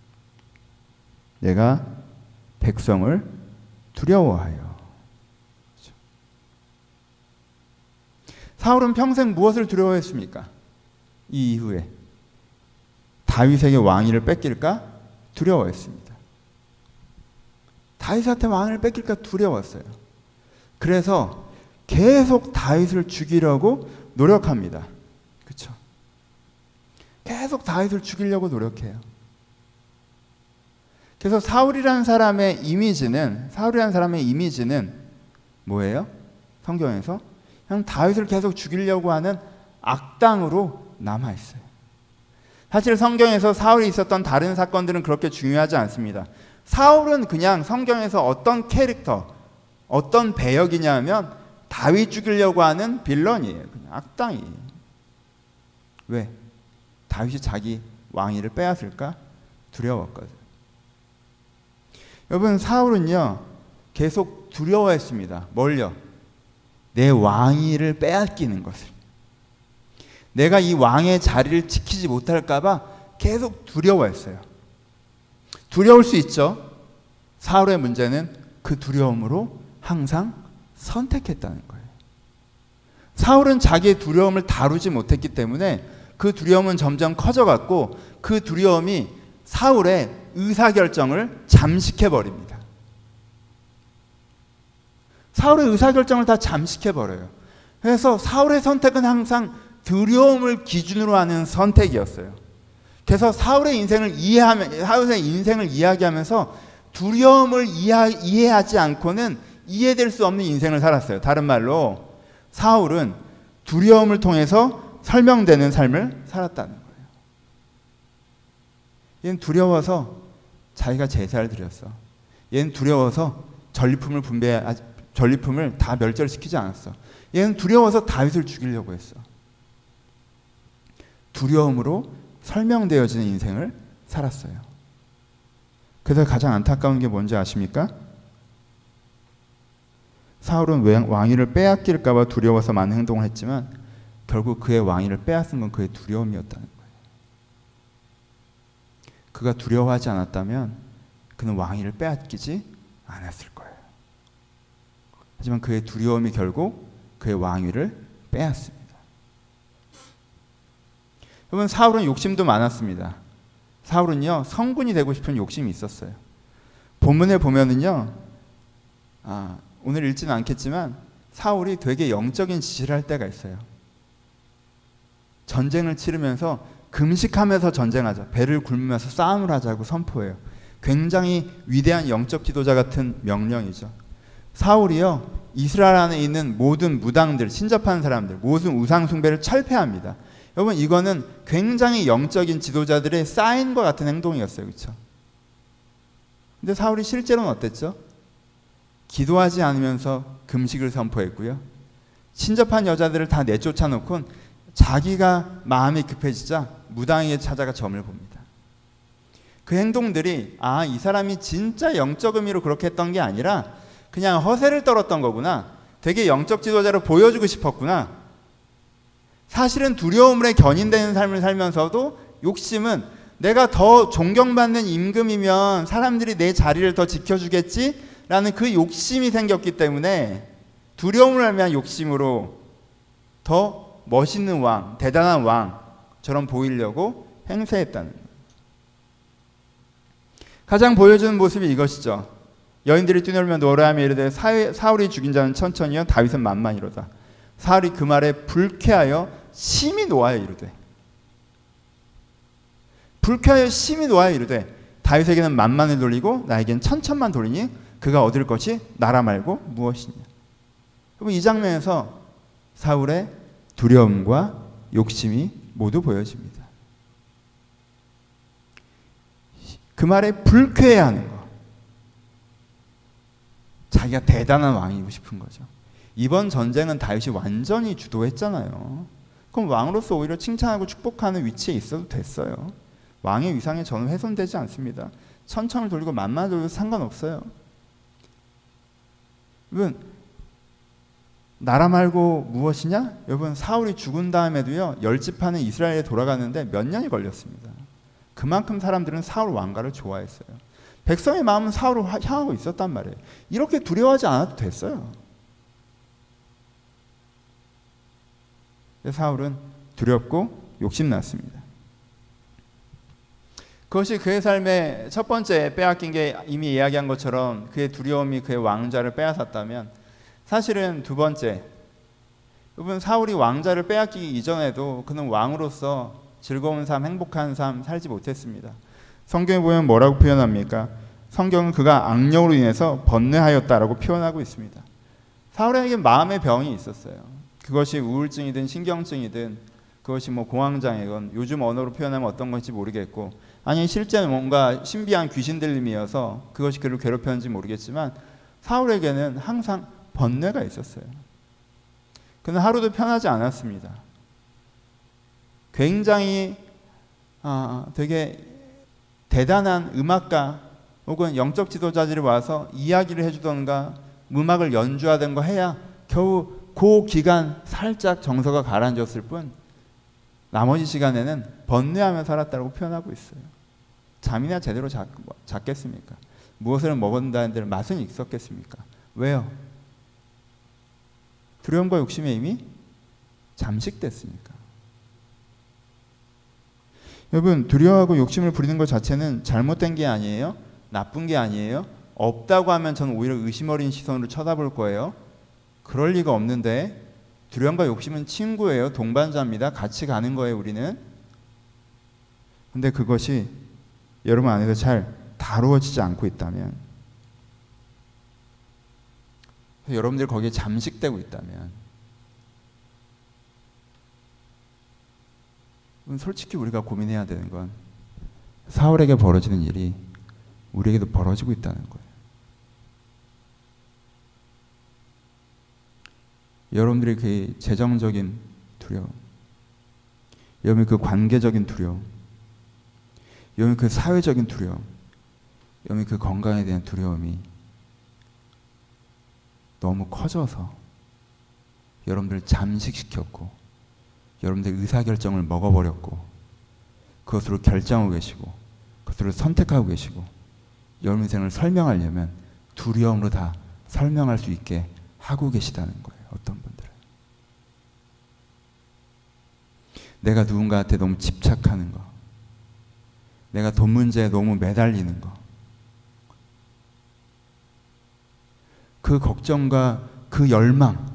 내가 백성을 두려워하여. 그렇죠? 사울은 평생 무엇을 두려워했습니까? 이 이후에 다윗에게 왕위를 뺏길까? 두려워했습니다. 다윗한테 왕위를 뺏길까? 두려웠어요. 그래서 계속 다윗을 죽이려고 노력합니다. 그렇죠? 계속 다윗을 죽이려고 노력해요. 그래서 사울이라는 사람의 이미지는 사울이라는 사람의 이미지는 뭐예요? 성경에서 그냥 다윗을 계속 죽이려고 하는 악당으로 남아 있어요. 사실 성경에서 사울이 있었던 다른 사건들은 그렇게 중요하지 않습니다. 사울은 그냥 성경에서 어떤 캐릭터, 어떤 배역이냐 하면 다윗 죽이려고 하는 빌런이에요. 그냥 악당이에요. 왜? 다윗이 자기 왕위를 빼앗을까? 두려웠거든. 여러분, 사울은요 계속 두려워했습니다. 뭘요? 내 왕위를 빼앗기는 것을. 내가 이 왕의 자리를 지키지 못할까 봐 계속 두려워했어요. 두려울 수 있죠. 사울의 문제는 그 두려움으로 항상 선택했다는 거예요. 사울은 자기의 두려움을 다루지 못했기 때문에 그 두려움은 점점 커져갔고 그 두려움이 사울의 의사결정을 잠식해버립니다. 사울의 의사결정을 다 잠식해버려요. 그래서 사울의 선택은 항상 두려움을 기준으로 하는 선택이었어요. 그래서 사울의 인생을 이해하면, 사울의 인생을 이야기하면서 두려움을 이해, 이해하지 않고는 이해될 수 없는 인생을 살았어요. 다른 말로 사울은 두려움을 통해서 설명되는 삶을 살았다는 거예요. 얘는 두려워서 자기가 제사를 드렸어. 얘는 두려워서 전리품을 분배, 전리품을 다 멸절시키지 않았어. 얘는 두려워서 다윗을 죽이려고 했어. 두려움으로 설명되어지는 인생을 살았어요. 그래서 가장 안타까운 게 뭔지 아십니까? 사울은 왕위를 빼앗길까 봐 두려워서 많은 행동을 했지만 결국 그의 왕위를 빼앗은 건 그의 두려움이었다는 거예요. 그가 두려워하지 않았다면 그는 왕위를 빼앗기지 않았을 거예요. 하지만 그의 두려움이 결국 그의 왕위를 빼앗습니다. 여러분, 사울은 욕심도 많았습니다. 사울은요, 성군이 되고 싶은 욕심이 있었어요. 본문에 보면은요, 아, 오늘 읽지는 않겠지만 사울이 되게 영적인 지시를 할 때가 있어요. 전쟁을 치르면서 금식하면서 전쟁하자, 배를 굶으면서 싸움을 하자고 선포해요. 굉장히 위대한 영적 지도자 같은 명령이죠. 사울이요, 이스라엘 안에 있는 모든 무당들, 신접하는 사람들, 모든 우상 숭배를 철폐합니다. 여러분, 이거는 굉장히 영적인 지도자들의 사인과 같은 행동이었어요. 그렇죠? 근데 사울이 실제로는 어땠죠? 기도하지 않으면서 금식을 선포했고요. 신접한 여자들을 다 내쫓아 놓고 자기가 마음이 급해지자 무당에게 찾아가 점을 봅니다. 그 행동들이 아, 이 사람이 진짜 영적 의미로 그렇게 했던 게 아니라 그냥 허세를 떨었던 거구나. 되게 영적 지도자로 보여주고 싶었구나. 사실은 두려움에 견인되는 삶을 살면서도 욕심은 내가 더 존경받는 임금이면 사람들이 내 자리를 더 지켜주겠지라는 그 욕심이 생겼기 때문에 두려움을 알면 욕심으로 더 멋있는 왕, 대단한 왕처럼 보이려고 행세했다는 거예요. 가장 보여주는 모습이 이것이죠. 여인들이 뛰놀며 노래하며 이르되 사울이 죽인 자는 천천히요 다윗은 만만이로다. 사울이 그 말에 불쾌하여 심히 노하여 이르되 불쾌하여 심히 노하여 이르되 다윗에게는 만만을 돌리고 나에게는 천천만 돌리니 그가 얻을 것이 나라 말고 무엇이냐. 그럼 이 장면에서 사울의 두려움과 욕심이 모두 보여집니다. 그 말에 불쾌해하는 거. 자기가 대단한 왕이고 싶은 거죠. 이번 전쟁은 다윗이 완전히 주도했잖아요. 그럼 왕으로서 오히려 칭찬하고 축복하는 위치에 있어도 됐어요. 왕의 위상에 저는 훼손되지 않습니다. 천천을 돌리고 만만을 돌려도 상관없어요. 여러분, 나라 말고 무엇이냐? 여러분, 사울이 죽은 다음에도요, 열집하는 이스라엘에 돌아가는데 몇 년이 걸렸습니다. 그만큼 사람들은 사울 왕가를 좋아했어요. 백성의 마음은 사울을 향하고 있었단 말이에요. 이렇게 두려워하지 않아도 됐어요. 사울은 두렵고 욕심났습니다. 그것이 그의 삶의 첫 번째 빼앗긴 게 이미 이야기한 것처럼 그의 두려움이 그의 왕좌를 빼앗았다면, 사실은 두 번째, 여러분, 사울이 왕좌를 빼앗기기 이전에도 그는 왕으로서 즐거운 삶, 행복한 삶 살지 못했습니다. 성경에 보면 뭐라고 표현합니까? 성경은 그가 악령으로 인해서 번뇌하였다라고 표현하고 있습니다. 사울에게 마음의 병이 있었어요. 그것이 우울증이든 신경증이든 그것이 뭐 공황장애건 요즘 언어로 표현하면 어떤 건지 모르겠고, 아니 실제 뭔가 신비한 귀신 들림이어서 그것이 그를 괴롭혔는지 모르겠지만 사울에게는 항상 번뇌가 있었어요. 그는 하루도 편하지 않았습니다. 굉장히 아, 되게 대단한 음악가 혹은 영적 지도자들이 와서 이야기를 해주던가 음악을 연주하던가 해야 겨우 그 기간 살짝 정서가 가라앉았을 뿐 나머지 시간에는 번뇌하며 살았다고 표현하고 있어요. 잠이나 제대로 잤, 잤겠습니까? 무엇을 먹었다는 데 맛은 있었겠습니까? 왜요? 두려움과 욕심에 이미 잠식됐으니까. 여러분, 두려워하고 욕심을 부리는 것 자체는 잘못된 게 아니에요. 나쁜 게 아니에요. 없다고 하면 저는 오히려 의심 어린 시선으로 쳐다볼 거예요. 그럴 리가 없는데 두려움과 욕심은 친구예요. 동반자입니다. 같이 가는 거예요, 우리는. 근데 그것이 여러분 안에서 잘 다루어지지 않고 있다면, 여러분들 거기에 잠식되고 있다면, 솔직히 우리가 고민해야 되는 건 사울에게 벌어지는 일이 우리에게도 벌어지고 있다는 거예요. 여러분들의 그 재정적인 두려움, 여러분의 그 관계적인 두려움, 여러분의 그 사회적인 두려움, 여러분의 그 건강에 대한 두려움이 너무 커져서 여러분들 잠식시켰고 여러분들 의사결정을 먹어버렸고 그것으로 결정하고 계시고 그것으로 선택하고 계시고 여러분 인생을 설명하려면 두려움으로 다 설명할 수 있게 하고 계시다는 거예요. 어떤 분들은 내가 누군가한테 너무 집착하는 거, 내가 돈 문제에 너무 매달리는 거, 그 걱정과 그 열망,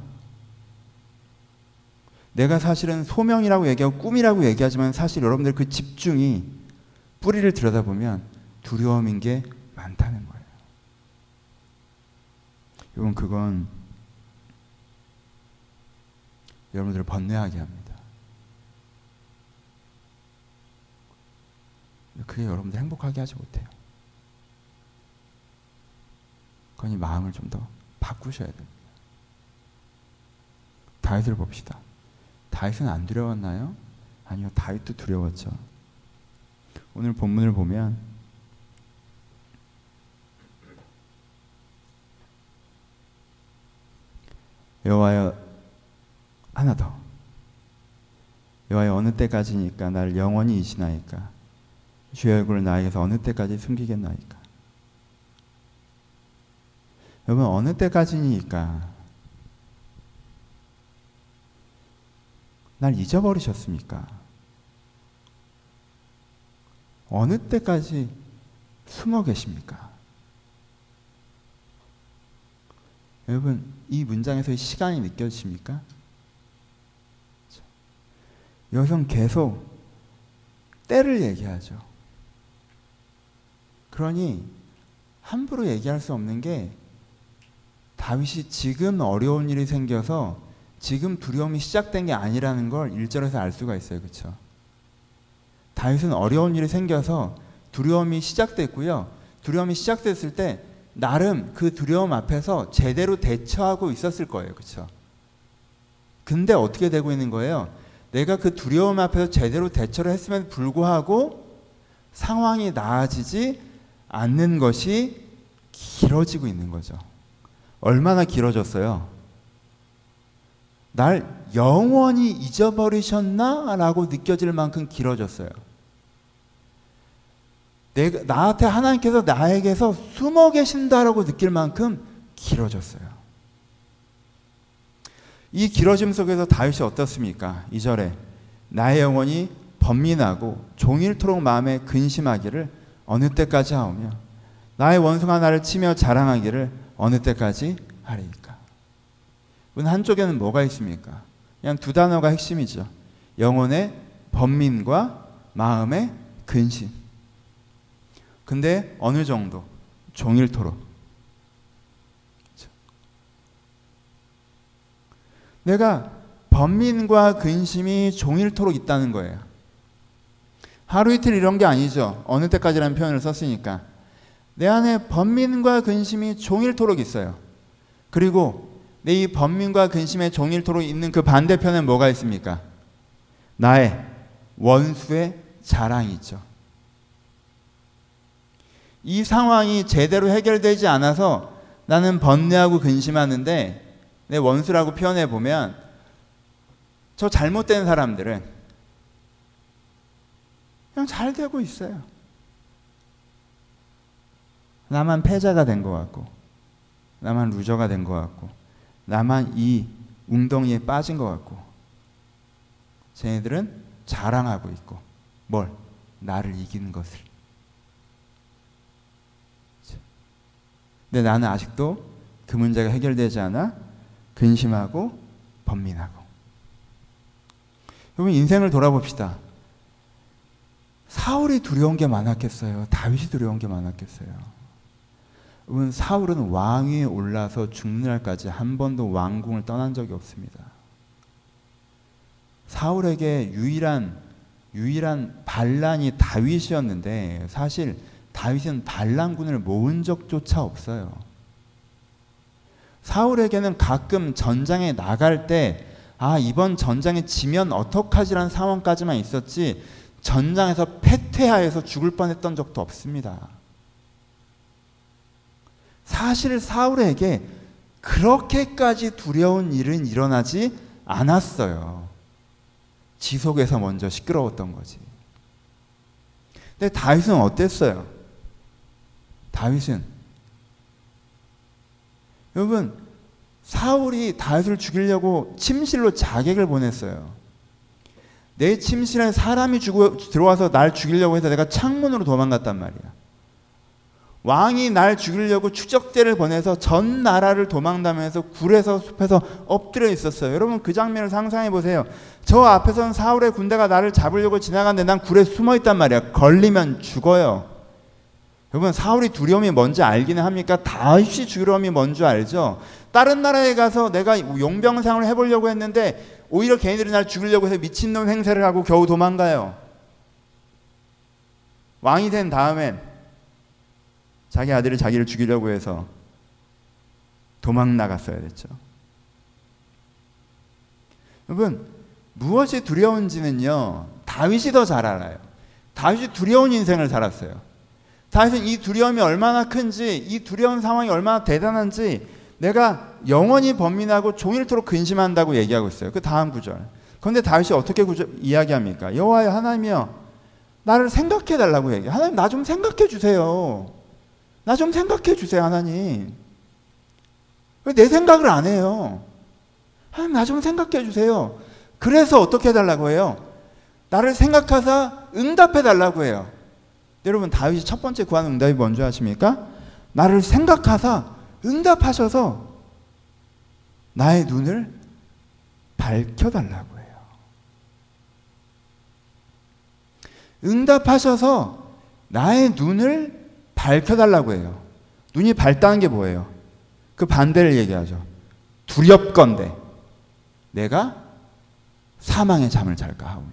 내가 사실은 소명이라고 얘기하고 꿈이라고 얘기하지만 사실 여러분들 그 집중이 뿌리를 들여다보면 두려움인 게 많다는 거예요. 여러분 그건 여러분들을 번뇌하게 합니다. 그게 여러분들 행복하게 하지 못해요. 그건 이 마음을 좀 더 바꾸셔야 됩니다. 다윗을 봅시다. 다윗은 안 두려웠나요? 아니요, 다윗도 두려웠죠. 오늘 본문을 보면 여호와여, 하나 더, 여호와여 어느 때까지니까 나를 영원히 잊으나이까 주의 얼굴을 나에게서 어느 때까지 숨기겠나이까. 여러분 어느 때까지니까 날 잊어버리셨습니까? 어느 때까지 숨어 계십니까? 여러분 이 문장에서의 시간이 느껴지십니까? 여기서는 계속 때를 얘기하죠. 그러니 함부로 얘기할 수 없는 게 다윗이 지금 어려운 일이 생겨서 지금 두려움이 시작된 게 아니라는 걸 일 절에서 알 수가 있어요. 그렇죠? 다윗은 어려운 일이 생겨서 두려움이 시작됐고요. 두려움이 시작됐을 때 나름 그 두려움 앞에서 제대로 대처하고 있었을 거예요. 그렇죠? 근데 어떻게 되고 있는 거예요? 내가 그 두려움 앞에서 제대로 대처를 했음에도 불구하고 상황이 나아지지 않는 것이 길어지고 있는 거죠. 얼마나 길어졌어요? 날 영원히 잊어버리셨나? 라고 느껴질 만큼 길어졌어요. 내가, 나한테 하나님께서 나에게서 숨어 계신다라고 느낄 만큼 길어졌어요. 이 길어짐 속에서 다윗이 어떻습니까? 이 절에 나의 영혼이 번민하고 종일토록 마음에 근심하기를 어느 때까지 하오며 나의 원수가 나를 치며 자랑하기를 어느 때까지 하리이까. 한쪽에는 뭐가 있습니까? 그냥 두 단어가 핵심이죠. 영혼의 번민과 마음의 근심. 근데 어느 정도? 종일토록. 내가 번민과 근심이 종일토록 있다는 거예요. 하루 이틀 이런 게 아니죠. 어느 때까지라는 표현을 썼으니까. 내 안에 번민과 근심이 종일토록 있어요. 그리고 내 이 번민과 근심에 종일토록 있는 그 반대편에 뭐가 있습니까? 나의 원수의 자랑이 있죠. 이 상황이 제대로 해결되지 않아서 나는 번뇌하고 근심하는데 내 원수라고 표현해 보면 저 잘못된 사람들은 그냥 잘 되고 있어요. 나만 패자가 된 것 같고 나만 루저가 된 것 같고 나만 이 웅덩이에 빠진 것 같고 쟤네들은 자랑하고 있고 뭘? 나를 이기는 것을. 근데 나는 아직도 그 문제가 해결되지 않아 근심하고 번민하고. 여러분 인생을 돌아봅시다. 사울이 두려운 게 많았겠어요? 다윗이 두려운 게 많았겠어요? 여러분 사울은 왕위에 올라서 죽는 날까지 한 번도 왕궁을 떠난 적이 없습니다. 사울에게 유일한 유일한 반란이 다윗이었는데 사실 다윗은 반란군을 모은 적조차 없어요. 사울에게는 가끔 전장에 나갈 때 아 이번 전장에 지면 어떡하지라는 상황까지만 있었지 전장에서 패퇴하여서 죽을 뻔했던 적도 없습니다. 사실 사울에게 그렇게까지 두려운 일은 일어나지 않았어요. 지속에서 먼저 시끄러웠던 거지. 근데 다윗은 어땠어요? 다윗은 여러분, 사울이 다윗을 죽이려고 침실로 자객을 보냈어요. 내 침실에 사람이 죽어, 들어와서 날 죽이려고 해서 내가 창문으로 도망갔단 말이야. 왕이 날 죽이려고 추적대를 보내서 전 나라를 도망다면서 굴에서 숲에서 엎드려 있었어요. 여러분, 그 장면을 상상해 보세요. 저 앞에서는 사울의 군대가 나를 잡으려고 지나가는데 난 굴에 숨어 있단 말이야. 걸리면 죽어요. 여러분, 사울이 두려움이 뭔지 알기는 합니까? 다윗이 두려움이 뭔지 알죠? 다른 나라에 가서 내가 용병상을 해보려고 했는데 오히려 걔네들이 날 죽이려고 해서 미친놈 행세를 하고 겨우 도망가요. 왕이 된 다음엔 자기 아들이 자기를 죽이려고 해서 도망 나갔어야 됐죠. 여러분, 무엇이 두려운지는요, 다윗이 더 잘 알아요. 다윗이 두려운 인생을 살았어요. 다윗은 이 두려움이 얼마나 큰지, 이 두려운 상황이 얼마나 대단한지 내가 영원히 범민하고 종일토록 근심한다고 얘기하고 있어요. 그 다음 구절. 그런데 다윗이 어떻게 구절, 이야기합니까? 여호와여 하나님이여, 나를 생각해 달라고 얘기해요. 하나님, 나 좀 생각해 주세요. 나 좀 생각해 주세요, 하나님. 왜 내 생각을 안 해요? 하나님, 나 좀 생각해 주세요. 그래서 어떻게 해달라고 해요? 나를 생각하사 응답해 달라고 해요. 여러분, 다윗이 첫 번째 구하는 응답이 뭔지 아십니까? 나를 생각하사 응답하셔서 나의 눈을 밝혀달라고 해요. 응답하셔서 나의 눈을 밝혀달라고 해요. 눈이 밝다는 게 뭐예요? 그 반대를 얘기하죠. 두렵건대 내가 사망의 잠을 잘까 하오며.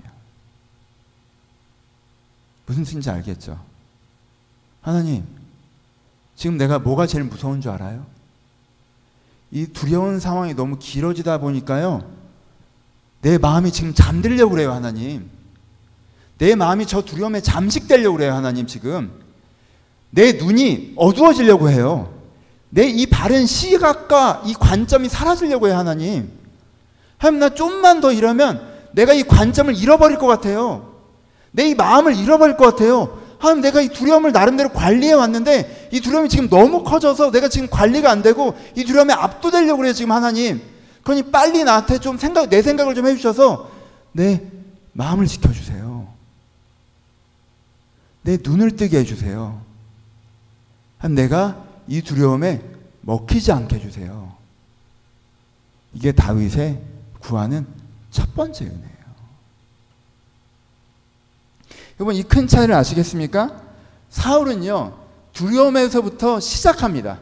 무슨 뜻인지 알겠죠? 하나님, 지금 내가 뭐가 제일 무서운 줄 알아요? 이 두려운 상황이 너무 길어지다 보니까요, 내 마음이 지금 잠들려고 그래요, 하나님. 내 마음이 저 두려움에 잠식되려고 그래요, 하나님. 지금 내 눈이 어두워지려고 해요. 내 이 바른 시각과 이 관점이 사라지려고 해요, 하나님. 하나님, 나 좀만 더 이러면 내가 이 관점을 잃어버릴 것 같아요. 내 이 마음을 잃어버릴 것 같아요. 하나님, 내가 이 두려움을 나름대로 관리해 왔는데 이 두려움이 지금 너무 커져서 내가 지금 관리가 안 되고 이 두려움에 압도되려고 그래요, 지금 하나님. 그러니 빨리 나한테 좀 생각, 내 생각을 좀 해주셔서 내 마음을 지켜주세요. 내 눈을 뜨게 해주세요. 내가 이 두려움에 먹히지 않게 해주세요. 이게 다윗의 구하는 첫 번째 은혜예요. 여러분, 이 큰 차이를 아시겠습니까? 사울은요, 두려움에서부터 시작합니다.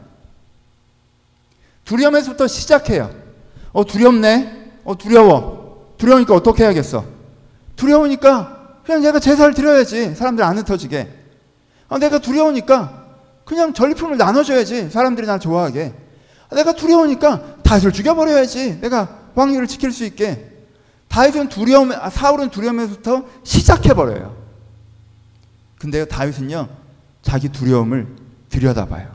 두려움에서부터 시작해요. 어, 두렵네? 어, 두려워. 두려우니까 어떻게 해야겠어? 두려우니까 그냥 내가 제사를 드려야지. 사람들 안 흩어지게. 어, 내가 두려우니까 그냥 전리품을 나눠줘야지. 사람들이 날 좋아하게. 내가 두려우니까 다윗을 죽여버려야지. 내가 왕위를 지킬 수 있게. 다윗은 두려움, 아, 사울은 두려움에서부터 시작해버려요. 근데요, 다윗은요, 자기 두려움을 들여다봐요.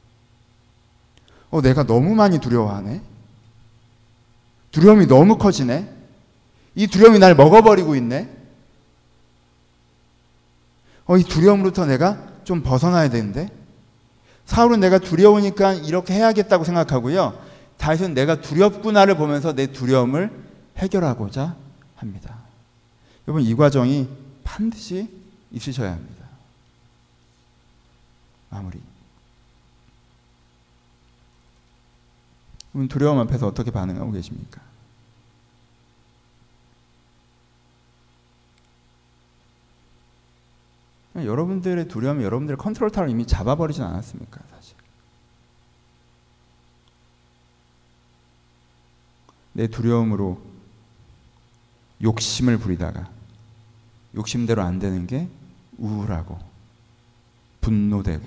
어, 내가 너무 많이 두려워하네. 두려움이 너무 커지네. 이 두려움이 날 먹어버리고 있네. 어, 이 두려움으로부터 내가 좀 벗어나야 되는데. 사울은 내가 두려우니까 이렇게 해야겠다고 생각하고요, 다윗은 내가 두렵구나를 보면서 내 두려움을 해결하고자 합니다. 여러분, 이 과정이 반드시 있으셔야 합니다. 마무리. 여러분, 두려움 앞에서 어떻게 반응하고 계십니까? 여러분들의 두려움이 여러분들의 컨트롤 타워를 이미 잡아버리진 않았습니까? 사실 내 두려움으로 욕심을 부리다가 욕심대로 안 되는 게 우울하고 분노되고,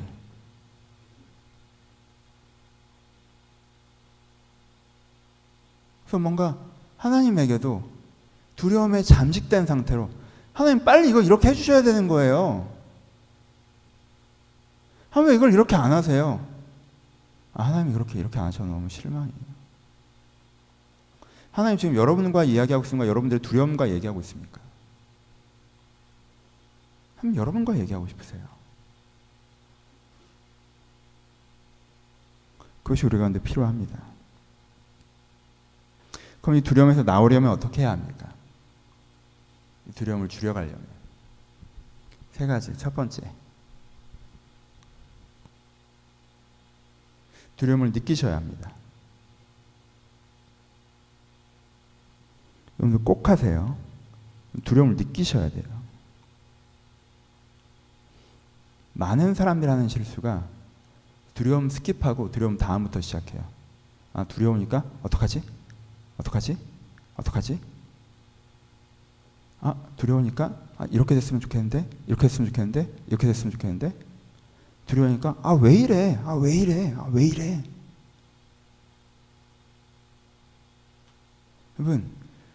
그래서 뭔가 하나님에게도 두려움에 잠식된 상태로, 하나님 빨리 이거 이렇게 해주셔야 되는 거예요. 하나님 왜 이걸 이렇게 안 하세요? 아, 하나님이 그렇게 이렇게 안 하셔서 너무 실망이에요. 하나님 지금 여러분과 이야기하고 있습니까? 여러분들의 두려움과 얘기하고 있습니까? 하나님 여러분과 얘기하고 싶으세요. 그것이 우리 가운데 필요합니다. 그럼 이 두려움에서 나오려면 어떻게 해야 합니까? 이 두려움을 줄여가려면 세 가지. 첫 번째, 두려움을 느끼셔야 합니다. 여러분들 꼭 하세요. 두려움을 느끼셔야 돼요. 많은 사람들이 하는 실수가 두려움 스킵하고 두려움 다음부터 시작해요. 아, 두려우니까 어떡하지? 어떡하지? 어떡하지? 아, 두려우니까 아, 이렇게 됐으면 좋겠는데, 이렇게 됐으면 좋겠는데, 이렇게 됐으면 좋겠는데, 두려우니까 아, 왜 이래? 아, 왜 이래? 아, 왜 이래? 여러분,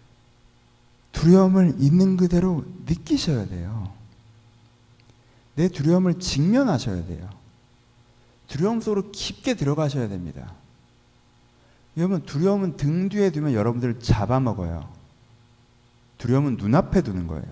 두려움을 있는 그대로 느끼셔야 돼요. 내 두려움을 직면하셔야 돼요. 두려움 속으로 깊게 들어가셔야 됩니다. 여러분, 두려움은 등 뒤에 두면 여러분들을 잡아먹어요. 두려움은 눈앞에 두는 거예요.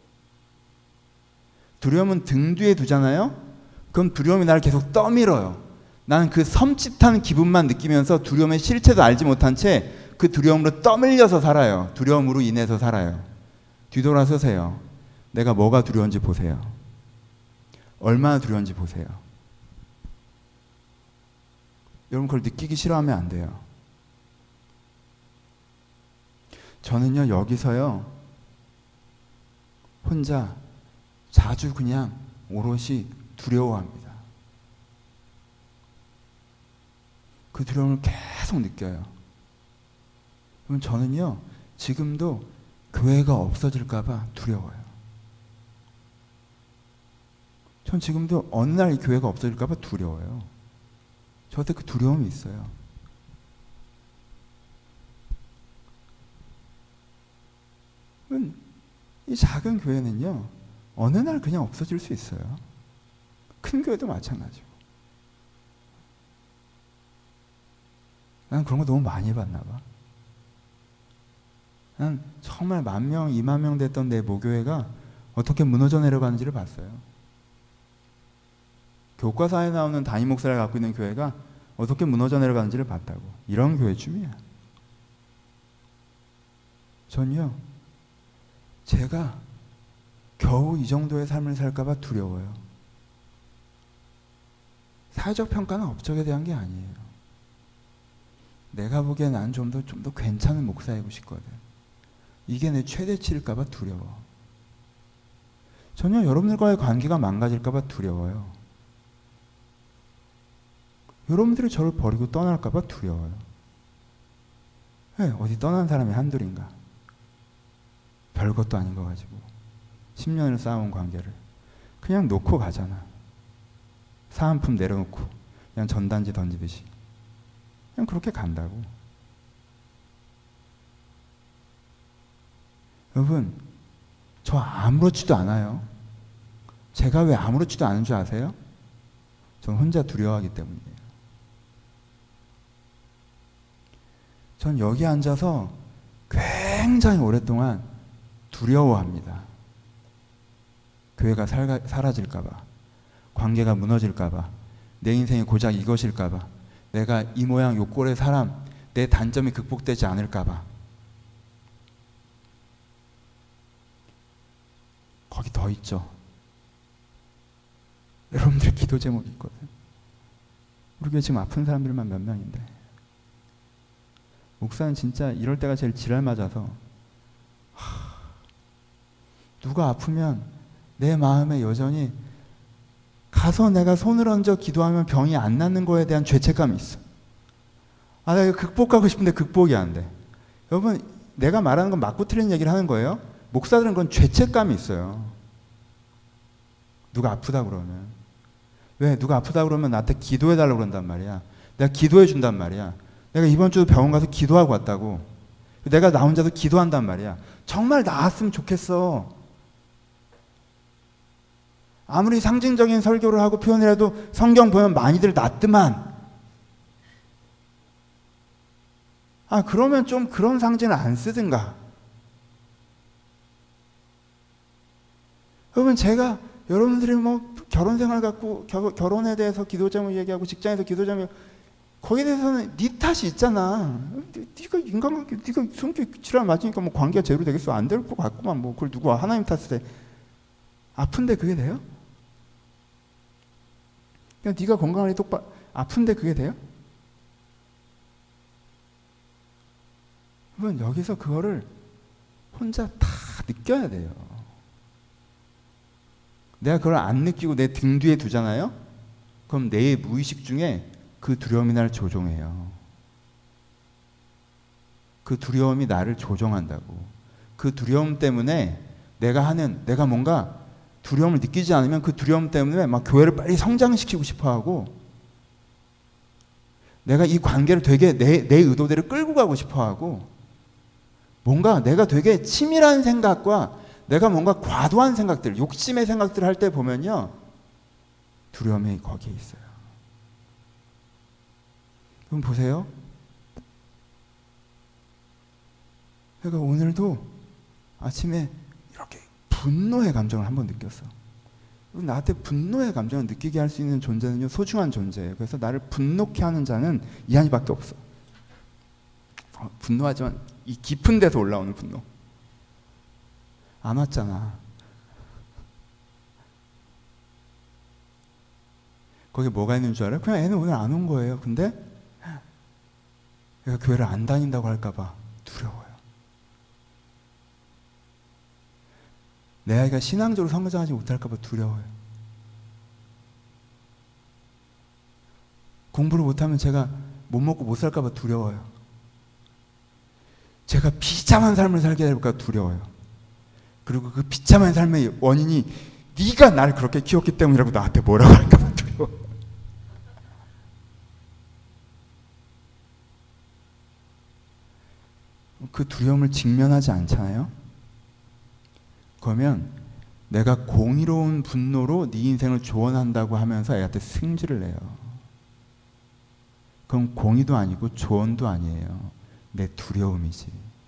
두려움은 등 뒤에 두잖아요? 그럼 두려움이 나를 계속 떠밀어요. 나는 그 섬찟한 기분만 느끼면서 두려움의 실체도 알지 못한 채 그 두려움으로 떠밀려서 살아요. 두려움으로 인해서 살아요. 뒤돌아서세요. 내가 뭐가 두려운지 보세요. 얼마나 두려운지 보세요. 여러분, 그걸 느끼기 싫어하면 안 돼요. 저는요, 여기서요, 혼자 자주 그냥 오롯이 두려워합니다. 그 두려움을 계속 느껴요. 그럼 저는요, 지금도 교회가 없어질까봐 두려워요. 전 지금도 어느 날 이 교회가 없어질까봐 두려워요. 저한테 그 두려움이 있어요. 이 작은 교회는요, 어느 날 그냥 없어질 수 있어요. 큰 교회도 마찬가지고. 난 그런 거 너무 많이 봤나 봐. 난 정말 만 명, 이만 명 됐던 내 모교회가 어떻게 무너져 내려가는지를 봤어요. 교과서에 나오는 담임 목사를 갖고 있는 교회가 어떻게 무너져 내려가는지를 봤다고. 이런 교회쯤이야. 전요, 제가 겨우 이 정도의 삶을 살까봐 두려워요. 사회적 평가는 업적에 대한 게 아니에요. 내가 보기엔 난 좀 더, 좀 더 괜찮은 목사이고 싶거든. 이게 내 최대치일까봐 두려워. 전혀 여러분들과의 관계가 망가질까봐 두려워요. 여러분들이 저를 버리고 떠날까봐 두려워요. 네, 어디 떠난 사람이 한둘인가. 별것도 아닌 거 가지고 십 년을 쌓아온 관계를 그냥 놓고 가잖아. 사은품 내려놓고 그냥 전단지 던지듯이 그냥 그렇게 간다고. 여러분, 저 아무렇지도 않아요. 제가 왜 아무렇지도 않은 줄 아세요? 전 혼자 두려워하기 때문이에요. 전 여기 앉아서 굉장히 오랫동안 두려워합니다. 교회가 살가, 사라질까봐, 관계가 무너질까봐, 내 인생이 고작 이것일까봐, 내가 이 모양 요 꼴의 사람, 내 단점이 극복되지 않을까봐. 거기 더 있죠. 여러분들 기도 제목이 있거든. 우리 교회 지금 아픈 사람들만 몇 명인데, 목사는 진짜 이럴 때가 제일 지랄 맞아서, 하, 누가 아프면 내 마음에 여전히 가서 내가 손을 얹어 기도하면 병이 안 낫는 거에 대한 죄책감이 있어. 아, 내가 극복하고 싶은데 극복이 안 돼. 여러분, 내가 말하는 건 맞고 틀린 얘기를 하는 거예요. 목사들은 그건 죄책감이 있어요. 누가 아프다 그러면. 왜? 누가 아프다 그러면 나한테 기도해달라고 그런단 말이야. 내가 기도해 준단 말이야. 내가 이번 주도 병원 가서 기도하고 왔다고. 내가 나 혼자서 기도한단 말이야. 정말 나았으면 좋겠어. 아무리 상징적인 설교를 하고 표현을 해도 성경 보면 많이들 낫더만. 아, 그러면 좀 그런 상징을 안 쓰든가. 그러면 제가 여러분들이 뭐 결혼 생활 갖고 겨, 결혼에 대해서 기도 제목 얘기하고 직장에서 기도 제목 거기에 대해서는 네 탓이 있잖아. 네가 인간관계, 네가 성격 질환 맞으니까 뭐 관계가 제대로 되겠어? 안 될 것 같구만. 뭐 그걸 누구 하나님 탓을 해? 아픈데 그게 돼요? 그냥 네가 건강하게 똑바로 아픈데 그게 돼요? 여러분 여기서 그거를 혼자 다 느껴야 돼요. 내가 그걸 안 느끼고 내 등 뒤에 두잖아요? 그럼 내 무의식 중에 그 두려움이 나를 조종해요. 그 두려움이 나를 조종한다고. 그 두려움 때문에 내가 하는, 내가 뭔가 두려움을 느끼지 않으면 그 두려움 때문에 막 교회를 빨리 성장시키고 싶어 하고, 내가 이 관계를 되게 내, 내 의도대로 끌고 가고 싶어 하고, 뭔가 내가 되게 치밀한 생각과 내가 뭔가 과도한 생각들, 욕심의 생각들을 할 때 보면요, 두려움이 거기에 있어요. 그럼 보세요. 제가 오늘도 아침에 이렇게 분노의 감정을 한번 느꼈어. 나한테 분노의 감정을 느끼게 할 수 있는 존재는요, 소중한 존재예요. 그래서 나를 분노케 하는 자는 이한이밖에 없어. 어, 분노하지만 이 깊은 데서 올라오는 분노. 안 왔잖아. 거기 뭐가 있는 줄 알아요? 그냥 애는 오늘 안 온 거예요. 근데 얘가 교회를 안 다닌다고 할까봐 두려워요. 내 아이가 신앙적으로 성장하지 못할까봐 두려워요. 공부를 못하면 제가 못 먹고 못 살까봐 두려워요. 제가 비참한 삶을 살게 될까 두려워요. 그리고 그 비참한 삶의 원인이 네가 나를 그렇게 키웠기 때문이라고 나한테 뭐라고 할까봐 두려워. 그 두려움을 직면하지 않잖아요. 그러면 내가 공의로운 분노로 네 인생을 조언한다고 하면서 애한테 승질을 내요. 그럼 공의도 아니고 조언도 아니에요. 내 두려움이지.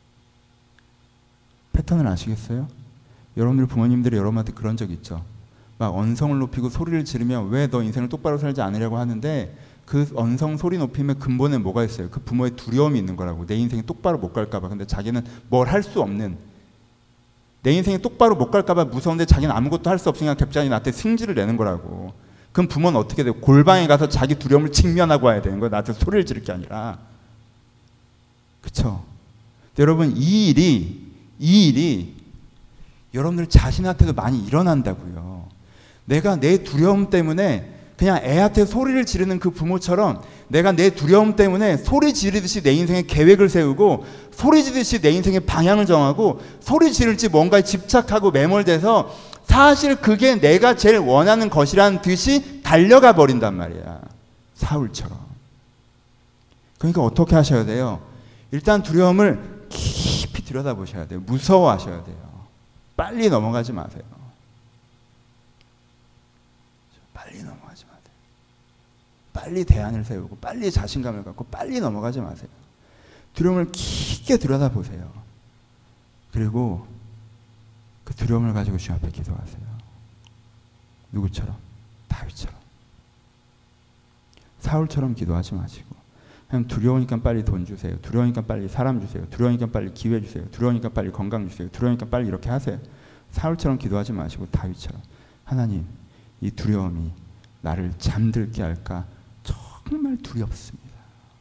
패턴을 아시겠어요? 여러분들 부모님들이 여러분한테 그런 적 있죠. 막 언성을 높이고 소리를 지르면 왜 너 인생을 똑바로 살지 않으려고 하는데, 그 언성 소리 높임의 근본에 뭐가 있어요? 그 부모의 두려움이 있는 거라고. 내 인생이 똑바로 못 갈까 봐. 근데 자기는 뭘 할 수 없는, 내 인생이 똑바로 못 갈까 봐 무서운데 자기는 아무것도 할 수 없으니까 갑자기 나한테 승질을 내는 거라고. 그럼 부모는 어떻게 돼요? 골방에 가서 자기 두려움을 직면하고 와야 되는 거예요. 나한테 소리를 지를 게 아니라. 그쵸? 여러분, 이 일이 이 일이 여러분들 자신한테도 많이 일어난다고요. 내가 내 두려움 때문에 그냥 애한테 소리를 지르는 그 부모처럼, 내가 내 두려움 때문에 소리 지르듯이 내 인생의 계획을 세우고, 소리 지르듯이 내 인생의 방향을 정하고, 소리 지를지 뭔가에 집착하고 매몰돼서 사실 그게 내가 제일 원하는 것이라는 듯이 달려가 버린단 말이야. 사울처럼. 그러니까 어떻게 하셔야 돼요? 일단 두려움을 깊이 들여다보셔야 돼요. 무서워하셔야 돼요. 빨리 넘어가지 마세요. 빨리 넘어가지 마세요. 빨리 대안을 세우고 빨리 자신감을 갖고 빨리 넘어가지 마세요. 두려움을 깊게 들여다보세요. 그리고 그 두려움을 가지고 주님 앞에 기도하세요. 누구처럼? 다윗처럼. 사울처럼 기도하지 마시고, 그냥 두려우니까 빨리 돈 주세요. 두려우니까 빨리 사람 주세요. 두려우니까 빨리 기회 주세요. 두려우니까 빨리 건강 주세요. 두려우니까 빨리 이렇게 하세요. 사울처럼 기도하지 마시고 다윗처럼, 하나님, 이 두려움이 나를 잠들게 할까 정말 두렵습니다.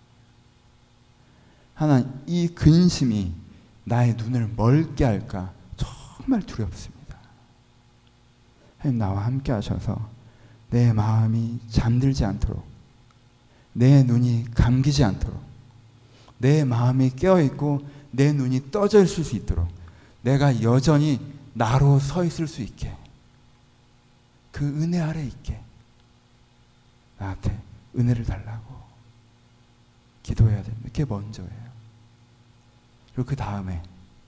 하나님, 이 근심이 나의 눈을 멀게 할까 정말 두렵습니다. 하나님, 나와 함께 하셔서 내 마음이 잠들지 않도록, 내 눈이 감기지 않도록, 내 마음이 깨어있고 내 눈이 떠져 있을 수 있도록, 내가 여전히 나로 서 있을 수 있게, 그 은혜 아래 있게 나한테 은혜를 달라고 기도해야 됩니다. 그게 먼저예요. 그리고 그 다음에,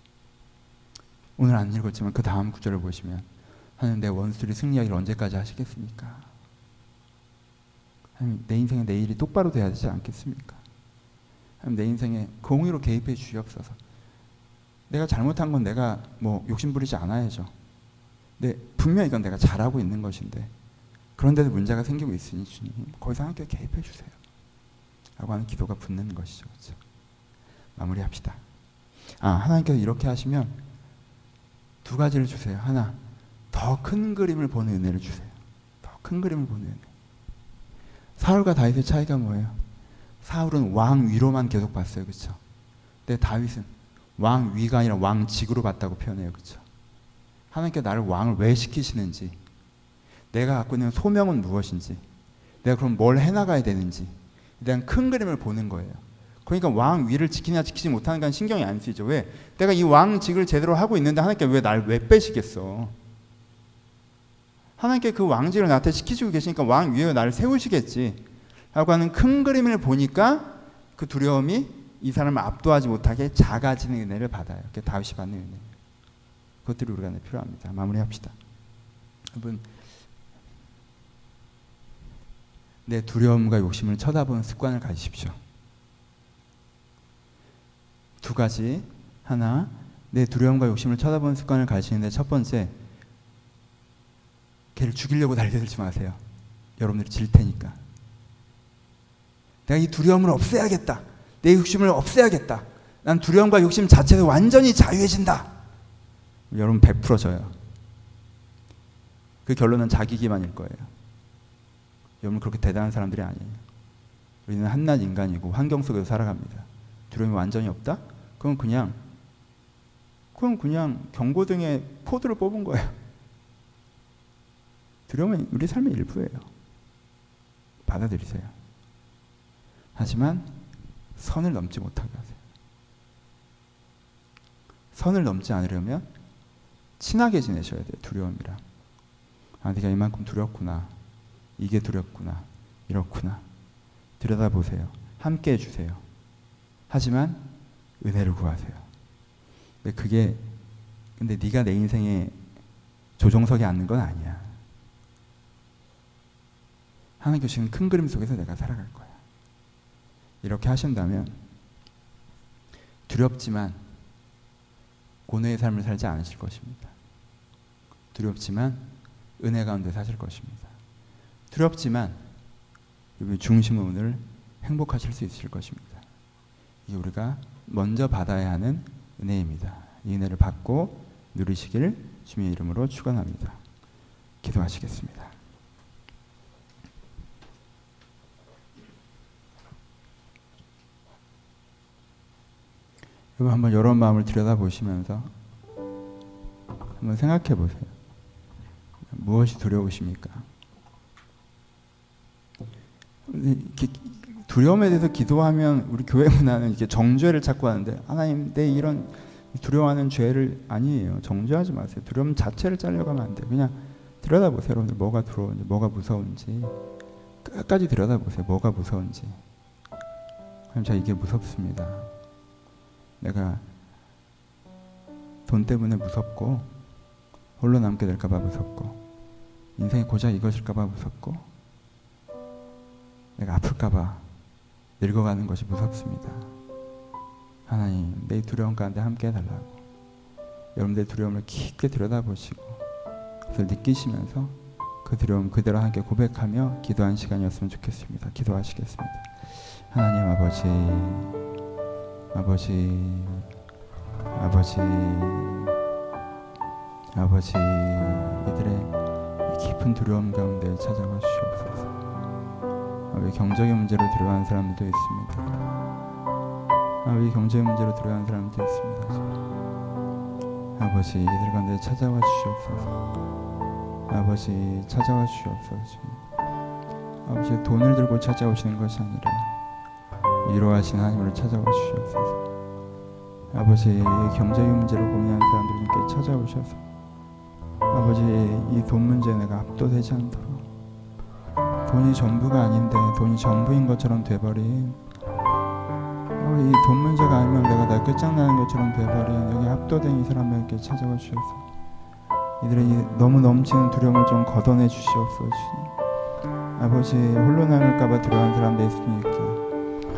오늘 안 읽었지만 그 다음 구절을 보시면, 하나님, 내 원수들이 승리하기를 언제까지 하시겠습니까? 하나님, 내 인생의 내일이 똑바로 돼야 되지 않겠습니까? 내 인생에 공의로 개입해 주시옵소서. 내가 잘못한 건 내가 뭐 욕심 부리지 않아야죠. 근데 분명히 이건 내가 잘하고 있는 것인데 그런데도 문제가 생기고 있으니 주님 거기서 함께 개입해 주세요 라고 하는 기도가 붙는 것이죠. 그렇죠? 마무리합시다. 아, 하나님께서 이렇게 하시면 두 가지를 주세요. 하나, 더 큰 그림을 보는 은혜를 주세요. 더 큰 그림을 보는 은혜. 사울과 다윗의 차이가 뭐예요? 사울은 왕 위로만 계속 봤어요. 그렇죠? 근데 다윗은 왕 위가 아니라 왕직으로 봤다고 표현해요. 그렇죠? 하나님께 나를 왕을 왜 시키시는지, 내가 갖고 있는 소명은 무엇인지, 내가 그럼 뭘 해나가야 되는지 에 대한 큰 그림을 보는 거예요. 그러니까 왕 위를 지키냐 지키지 못하는 건 신경이 안 쓰이죠. 왜? 내가 이 왕직을 제대로 하고 있는데 하나님께 왜 날 왜 빼시겠어? 하나님께 그 왕직을 나한테 시키시고 계시니까 왕 위에 나를 세우시겠지 라고 하는 큰 그림을 보니까 그 두려움이 이 사람을 압도하지 못하게 작아지는 은혜를 받아요. 그게 다윗이 받는 은혜. 그것들이 우리가 필요합니다. 마무리합시다. 여러분, 내 두려움과 욕심을 쳐다보는 습관을 가지십시오. 두 가지. 하나, 내 두려움과 욕심을 쳐다보는 습관을 가지시는데 첫 번째, 걔를 죽이려고 달려들지 마세요. 여러분들이 질 테니까. 내가 이 두려움을 없애야겠다. 내 욕심을 없애야겠다. 난 두려움과 욕심 자체에서 완전히 자유해진다. 여러분 백 퍼센트 져요. 그 결론은 자기 기만일 거예요. 여러분 그렇게 대단한 사람들이 아니에요. 우리는 한낱 인간이고 환경 속에서 살아갑니다. 두려움이 완전히 없다? 그건 그냥 그건 그냥 경고등에 포드를 뽑은 거예요. 두려움은 우리 삶의 일부예요. 받아들이세요. 하지만 선을 넘지 못하게 하세요. 선을 넘지 않으려면 친하게 지내셔야 돼요. 두려움이랑. 아, 네가 이만큼 두렵구나. 이게 두렵구나. 이렇구나. 들여다보세요. 함께 해주세요. 하지만 은혜를 구하세요. 근데 그게 근데 네가 내 인생에 조종석에 앉는 건 아니야. 하나님 주시는 큰 그림 속에서 내가 살아갈 거야. 이렇게 하신다면 두렵지만 고뇌의 삶을 살지 않으실 것입니다. 두렵지만 은혜 가운데 사실 것입니다. 두렵지만 여러분 중심은 오늘 행복하실 수 있을 것입니다. 이게 우리가 먼저 받아야 하는 은혜입니다. 이 은혜를 받고 누리시길 주님의 이름으로 축원합니다. 기도하시겠습니다. 여러분 한번 여러분 마음을 들여다보시면서 한번 생각해 보세요. 무엇이 두려우십니까? 두려움에 대해서 기도하면 우리 교회 문화는 이렇게 정죄를 찾고 하는데 하나님 내 이런 두려워하는 죄를 아니에요. 정죄하지 마세요. 두려움 자체를 잘려가면 안 돼요. 그냥 들여다보세요. 여러분들 뭐가 두려운지 뭐가 무서운지 끝까지 들여다보세요. 뭐가 무서운지. 하나님 저 이게 무섭습니다. 내가 돈 때문에 무섭고 홀로 남게 될까봐 무섭고 인생이 고작 이것일까봐 무섭고 내가 아플까봐 늙어가는 것이 무섭습니다. 하나님 내 두려움 가운데 함께 해달라고 여러분들의 두려움을 깊게 들여다보시고 그걸 느끼시면서 그 두려움 그대로 함께 고백하며 기도한 시간이었으면 좋겠습니다. 기도하시겠습니다. 하나님 아버지 아버지, 아버지, 아버지, 이들의 이 깊은 두려움 가운데 찾아와 주시옵소서. 아버지 경제적인 문제로 두려워하는 사람들도 있습니다. 아버지 경제적 문제로 두려워하는 사람들도 있습니다. 아버지 이들 가운데 찾아와 주시옵소서. 아버지 찾아와 주시옵소서. 아버지 돈을 들고 찾아오시는 것이 아니라 위로하신 하나님을 찾아와 주시옵소서. 아버지 경제의 문제로 고민하는 사람들께 찾아오셔서 아버지 이 돈 문제에 내가 압도되지 않도록 돈이 전부가 아닌데 돈이 전부인 것처럼 돼버린 아버지 이 돈 문제가 아니면 내가 나 끝장나는 것처럼 돼버린 여기 압도된 이 사람들께 찾아와 주셔서 이들의 이 너무 넘치는 두려움을 좀 걷어내 주시옵소서. 아버지 홀로 남을까봐 두려워하는 사람들 있으니까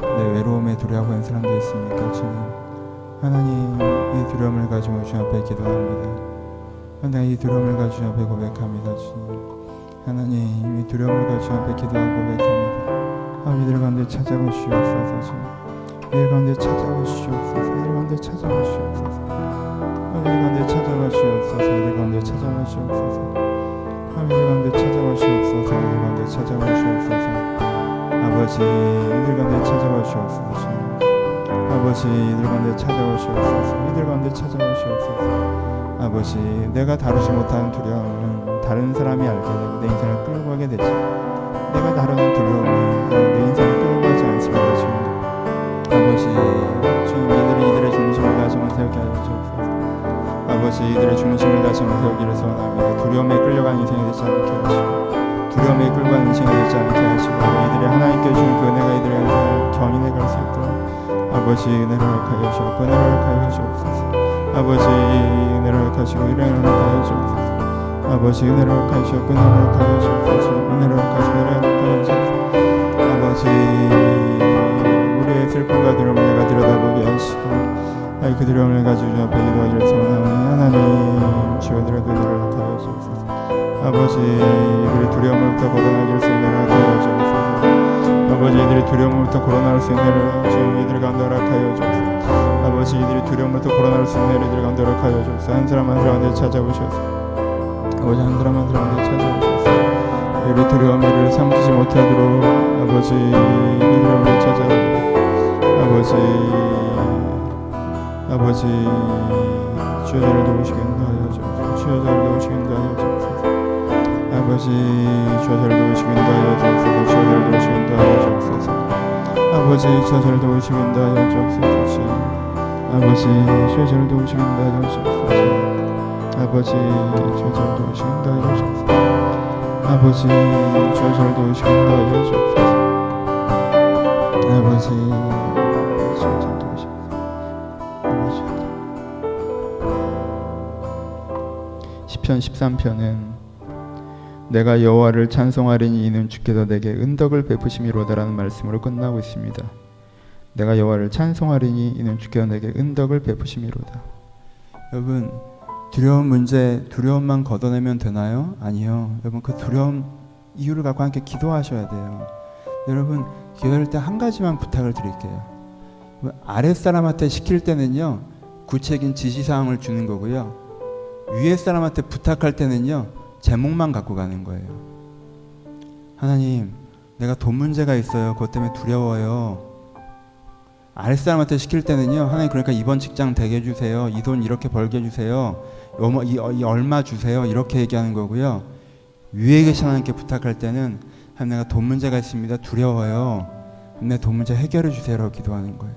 내 외로움에 두려워하고 있는 사람들 있습니까? 주님, 하나님 이 두려움을 가지고 주님 앞에 기도합니다. 하나님 이 두려움을 가지고 주님 앞에 고백합니다. 주님, 하나님 이 두려움을 가지고 주님 앞에 기도하고 고백합니다. 아버지들 가운데 찾아오시옵소서. 주님, 이들 가운데 찾아오시옵소서. 이들 가운데 찾아오시옵소서. 아버지 가운데 찾아오시옵소서. 이들 가운데 찾아오시옵소서. 아버지 가운데 찾아오시옵소서. 이들 가운데 찾아오시옵소서. 아버지 이들 가운데 찾아오시옵소서. 주님, 아버지 이들 가운데 찾아오시옵소서. 이들 가운데 찾아오시옵소서. 아버지, 내가 다루지 못하는 두려움은 다른 사람이 알게 되고 내 인생을 끌고 가게 되지, 내가 다루는 두려움은 내 인생을 끌고 가지 않습니다. 주님, 아버지 주님, 이들이 이들의 중심을 다시 한번 세우게 하여 주옵소서. 아버지 이들의 중심을 다시 한번 세우기를 소원합니다. 두려움에 끌려가는 인생이 되지 않게 하시고, 두려움에 끌고 가는 인생이 되지 않게 하시고, 이들의 하나님께 주신 그 은혜가 이들의 인생을 견인해 갈 수 있도록 아버지 은혜를 허락하여 주옵소서. 은혜를 허락하여 주옵소서. 아버지 은혜를 허락하시고 은혜를 허락하여 주옵소서. 아버지 은혜를 허락하여 주옵소서. 은혜를 허락하여 주옵소서. 은혜를 허락하시고 은혜를 허락하여 주옵소서. 아버지 우리의 슬픔과 두려움을 내가 들여다보게 하시고, 아이 그 두려움을 가지고 주 앞에 기도하기를 소원하오니 하나님 주여들어도 은혜를 허락하여 주옵소서. 아버지 이들의 두려움으로부터 벗어나기를 은혜를 허락하여 주옵소서. 아버지 이들의 두려움으로부터 걸어나올 수 있는 은혜를 주님 이들 가운데 허락하여 주옵소서. 아버지 이들의 두려움으로부터 걸어나올 수 있는 은혜를 이들 가운데 허락하여 주옵소서. 한 사람 한 사람 가운데 찾아오셔서 아버지 한 사람 한 사람 가운데 찾아오셔서 우리 두려움을 삼키지 못하도록 아버지 이들 가운데 찾아오고, 아버지 아버지 주여 저를 도우시겠다 하여 주옵소서. 주여 저를 도우시겠다 하여 주옵소서. 아버지 주여 저를 도우시겠다 하여 주옵소서. 주여 저를 도우시겠다 하여 주옵소서. 아버지 주여 저를 도우시겠다 하여 주옵소서. 아버지 주여 저를 도우시겠다 하여 주옵소서. 아버지 주여 저를 도우시겠다 하여 주옵소서. 아버지 주여 저를 도우시겠다 하여 주옵소서. 아버지 주여 저를 도우시겠다. 시편 십삼 편은 내가 여호와를 찬송하리니 이는 주께서 내게 은덕을 베푸심이로다라는 말씀으로 끝나고 있습니다. 내가 여호와를 찬송하리니 이는 주께서 내게 은덕을 베푸심이로다. 여러분, 두려운 문제, 두려움만 걷어내면 되나요? 아니요. 여러분, 그 두려움 이유를 갖고 함께 기도하셔야 돼요. 여러분, 기도할 때 한 가지만 부탁을 드릴게요. 아랫사람한테 시킬 때는요, 구체적인 지시사항을 주는 거고요. 위에 사람한테 부탁할 때는요, 제목만 갖고 가는 거예요. 하나님, 내가 돈 문제가 있어요. 그것 때문에 두려워요. 아랫사람한테 시킬 때는요, 하나님 그러니까 이번 직장 되게 해주세요. 이 돈 이렇게 벌게 해주세요. 이, 이 얼마 주세요. 이렇게 얘기하는 거고요. 위에 계신 하나님께 부탁할 때는 하나님 내가 돈 문제가 있습니다. 두려워요. 내 돈 문제 해결해 주세요라고 기도하는 거예요.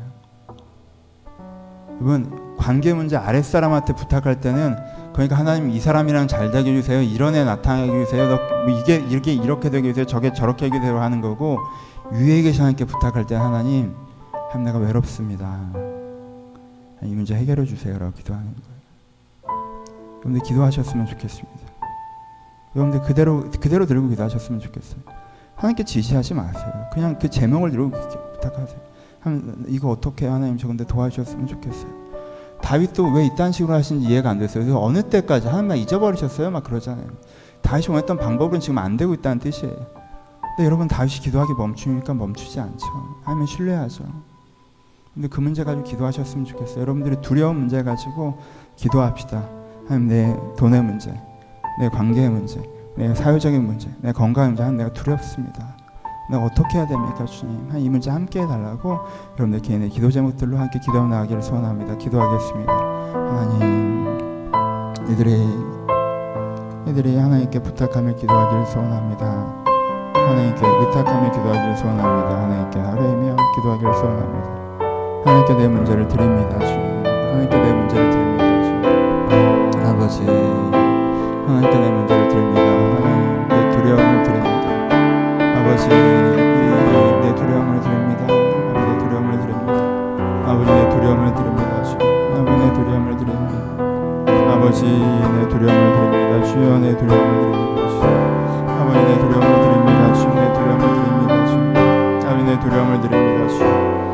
여러분, 관계 문제 아랫사람한테 부탁할 때는 그러니까 하나님 이 사람이랑 잘 되게 해주세요. 이런 애 나타나게 해주세요. 너 이게 이렇게 이렇게 되게 해주세요. 저게 저렇게 하게 되도록 하는 거고, 위에 계신 하나님께 부탁할 때 하나님, 하나님 내가 외롭습니다. 이 문제 해결해 주세요라고 기도하는 거예요. 여러분들 기도하셨으면 좋겠습니다. 여러분들 그대로 그대로 들고 기도하셨으면 좋겠어요. 하나님께 지시하지 마세요. 그냥 그 제목을 들고 부탁하세요. 하나님 이거 어떻게 하나님 저 근데 도와주셨으면 좋겠어요. 다윗도 왜 이딴 식으로 하시는지 이해가 안 됐어요. 그래서 어느 때까지 하나님 막 잊어버리셨어요? 막 그러잖아요. 다윗이 원했던 방법은 지금 안 되고 있다는 뜻이에요. 근데 여러분, 다윗이 기도하기 멈추니까 멈추지 않죠. 하나님을 신뢰하죠. 근데 그 문제 가지고 기도하셨으면 좋겠어요. 여러분들이 두려운 문제 가지고 기도합시다. 하나님, 내 돈의 문제, 내 관계의 문제, 내 사회적인 문제, 내 건강의 문제, 하나님 내가 두렵습니다. 내가 어떻게 해야 됩니까 주님? 이 문제 함께 해달라고 여러분들 개인의 기도 제목들로 함께 기도하며 나가기를 소원합니다. 기도하겠습니다. 하나님, 이들이 이들이 하나님께 부탁하며 기도하기를 소원합니다. 하나님께 의탁하며 기도하기를 소원합니다. 하나님께 아뢰며 기도하기를 소원합니다. 하나님께 내 문제를 드립니다 주님. 하나님께 내 문제를 드립니다 주님. 아버지, 하나님께 내 문제를 드립니다. 하나님, 내 두려움을 드립니다. 아버지, 내 두려움을 드립니다. 아버지, 내 두려움을 드립니다. 아버지, 내 두려움을 드립니다 주님. 아버지, 내 두려움을 드립니다. 아버지, 내 두려움을 드립니다. 주여, 내 두려움을 드립니다 주님. 아버지, 내 두려움을 드립니다 주님. 내 두려움을 드립니다 주님. 아버지, 내 두려움을 드립니다 주님.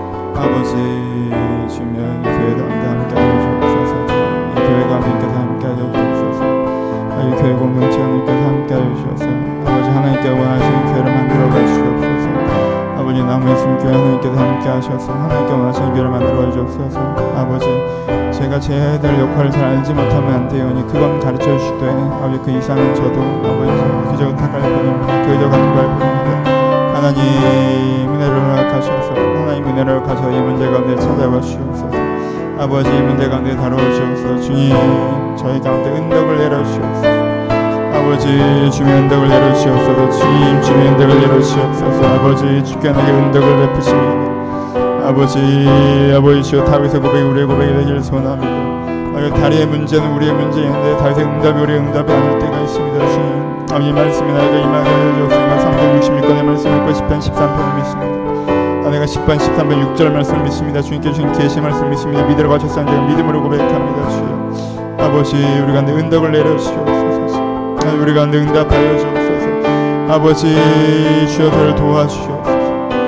아버지 하나님께 원하시는 교회를 만들어 가시옵소서. 아버지 나무의 숨교회 하나님께서 함께 하셔서 하나님께 원하시는 교회를 만들어 주옵소서. 아버지 제가 제 해야 될 역할을 잘 알지 못하면 안 되오니 그건 가르쳐 주시되 아버지 그 이상은 저도 아버지 그저 탁할 뿐입니다. 그저 간구할 뿐입니다. 하나님 은혜를 허락하셔서 하나님 은혜를 허락하셔서 이 문제 가운데 찾아와 주옵소서. 아버지 이 문제 가운데 다루어 주옵소서. 주님 저희 가운데 은덕을 내려 주옵소서. 아버지 주의 은덕을 내려 주옵소서. 주님 주의 은덕을 내려 주옵소서. 아버지 주께 나게 은덕을 베푸십니다. 아버지 아버지 주여 다윗의 고백이 우리의 고백이 되기를 소원합니다. 다리의 문제는 우리의 문제인데 다윗의 응답이 우리의 응답이 아닐 때가 있습니다. 주님 아버지 말씀이 나에게 임하게 해주옵소서. 삼백육십육 권의 말씀 읽고 십 편 십삼 편을 믿습니다. 내가 십 편 십삼 편 육 절 말씀을 믿습니다. 주님께 주신 계시 말씀 믿습니다. 믿으러 가셨사는 제가 믿음으로 고백합니다. 주여 아버지 우리 가운데 은덕을 내려주시옵소서. 우리 가운데 응답하여 주옵소서. 아버지 주여 저를 도와주시옵소서.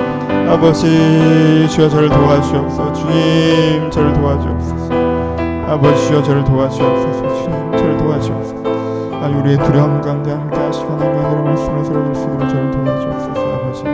아버지 주여 저를 도와주옵소서. 주님 저를 도와주옵소서. 아버지 주여 저를 도와주옵소서. 주님 저를 도와주옵소서. 아니 우리의 두려움 가운데 함께 하시고 하나님의 은혜로 말씀을 설교할 수 있도록 저를 도와주옵소서. 아버지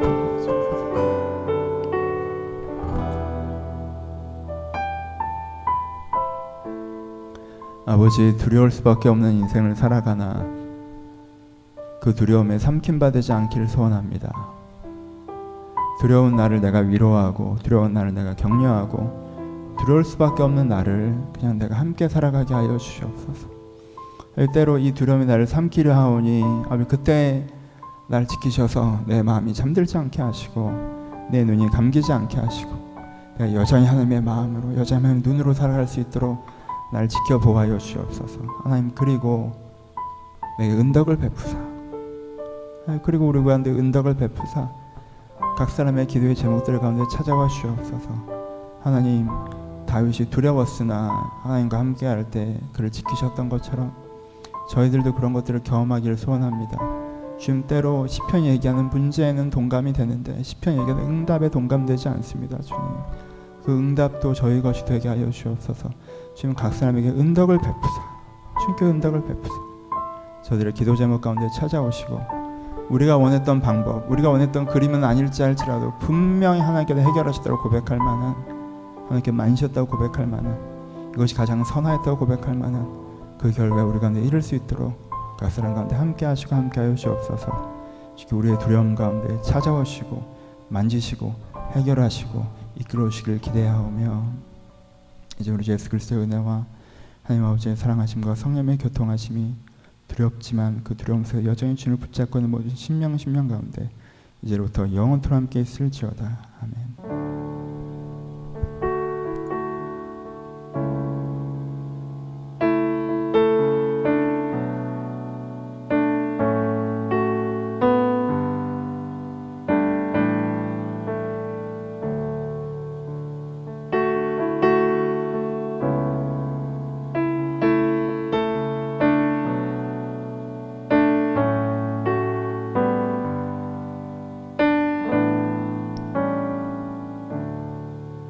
아버지 두려울 수밖에 없는 인생을 살아가나 그 두려움에 삼킴받지 않기를 소원합니다. 두려운 나를 내가 위로하고 두려운 나를 내가 격려하고 두려울 수밖에 없는 나를 그냥 내가 함께 살아가게 하여 주시옵소서. 때로 이 두려움이 나를 삼키려 하오니 아버지 그때 나를 지키셔서 내 마음이 잠들지 않게 하시고 내 눈이 감기지 않게 하시고 내가 여전히 하나님의 마음으로 여전히 하나님의 눈으로 살아갈 수 있도록 나를 지켜보아여 주옵소서. 하나님 하나님 내게 은덕을 베푸사 그리고 우리 가운데 은덕을 베푸사 각 사람의 기도의 제목들 가운데 찾아와 주옵소서. 하나님 다윗이 두려웠으나 하나님과 함께할 때 그를 지키셨던 것처럼 저희들도 그런 것들을 경험하기를 소원합니다. 주님 때로 시편이 얘기하는 문제에는 동감이 되는데 시편이 얘기하는 응답에 동감되지 않습니다. 주님 그 응답도 저희 것이 되게 하여 주옵소서. 주님 각 사람에게 은덕을 베푸사 주님께 은덕을 베푸사 저들의 기도 제목 가운데 찾아오시고 우리가 원했던 방법 우리가 원했던 그림은 아닐지 알지라도 분명히 하나님께서 해결하셨다고 고백할 만한 하나님께 만지셨다고 고백할 만한 이것이 가장 선하였다고 고백할 만한 그 결과에 우리 가운데 이룰 수 있도록 각 사람 가운데 함께 하시고 함께 하여 주옵소서. 우리의 두려움 가운데 찾아오시고 만지시고 해결하시고 이끌어 오시길 기대하오며 이제 우리 예수 그리스도의 은혜와 하나님 아버지의 사랑하심과 성령의 교통하심이 두렵지만 그 두려움 속에 여전히 주님을 붙잡고 있는 모든 신명 신명 가운데 이제부터 영원토록 함께 있을지어다. 아멘.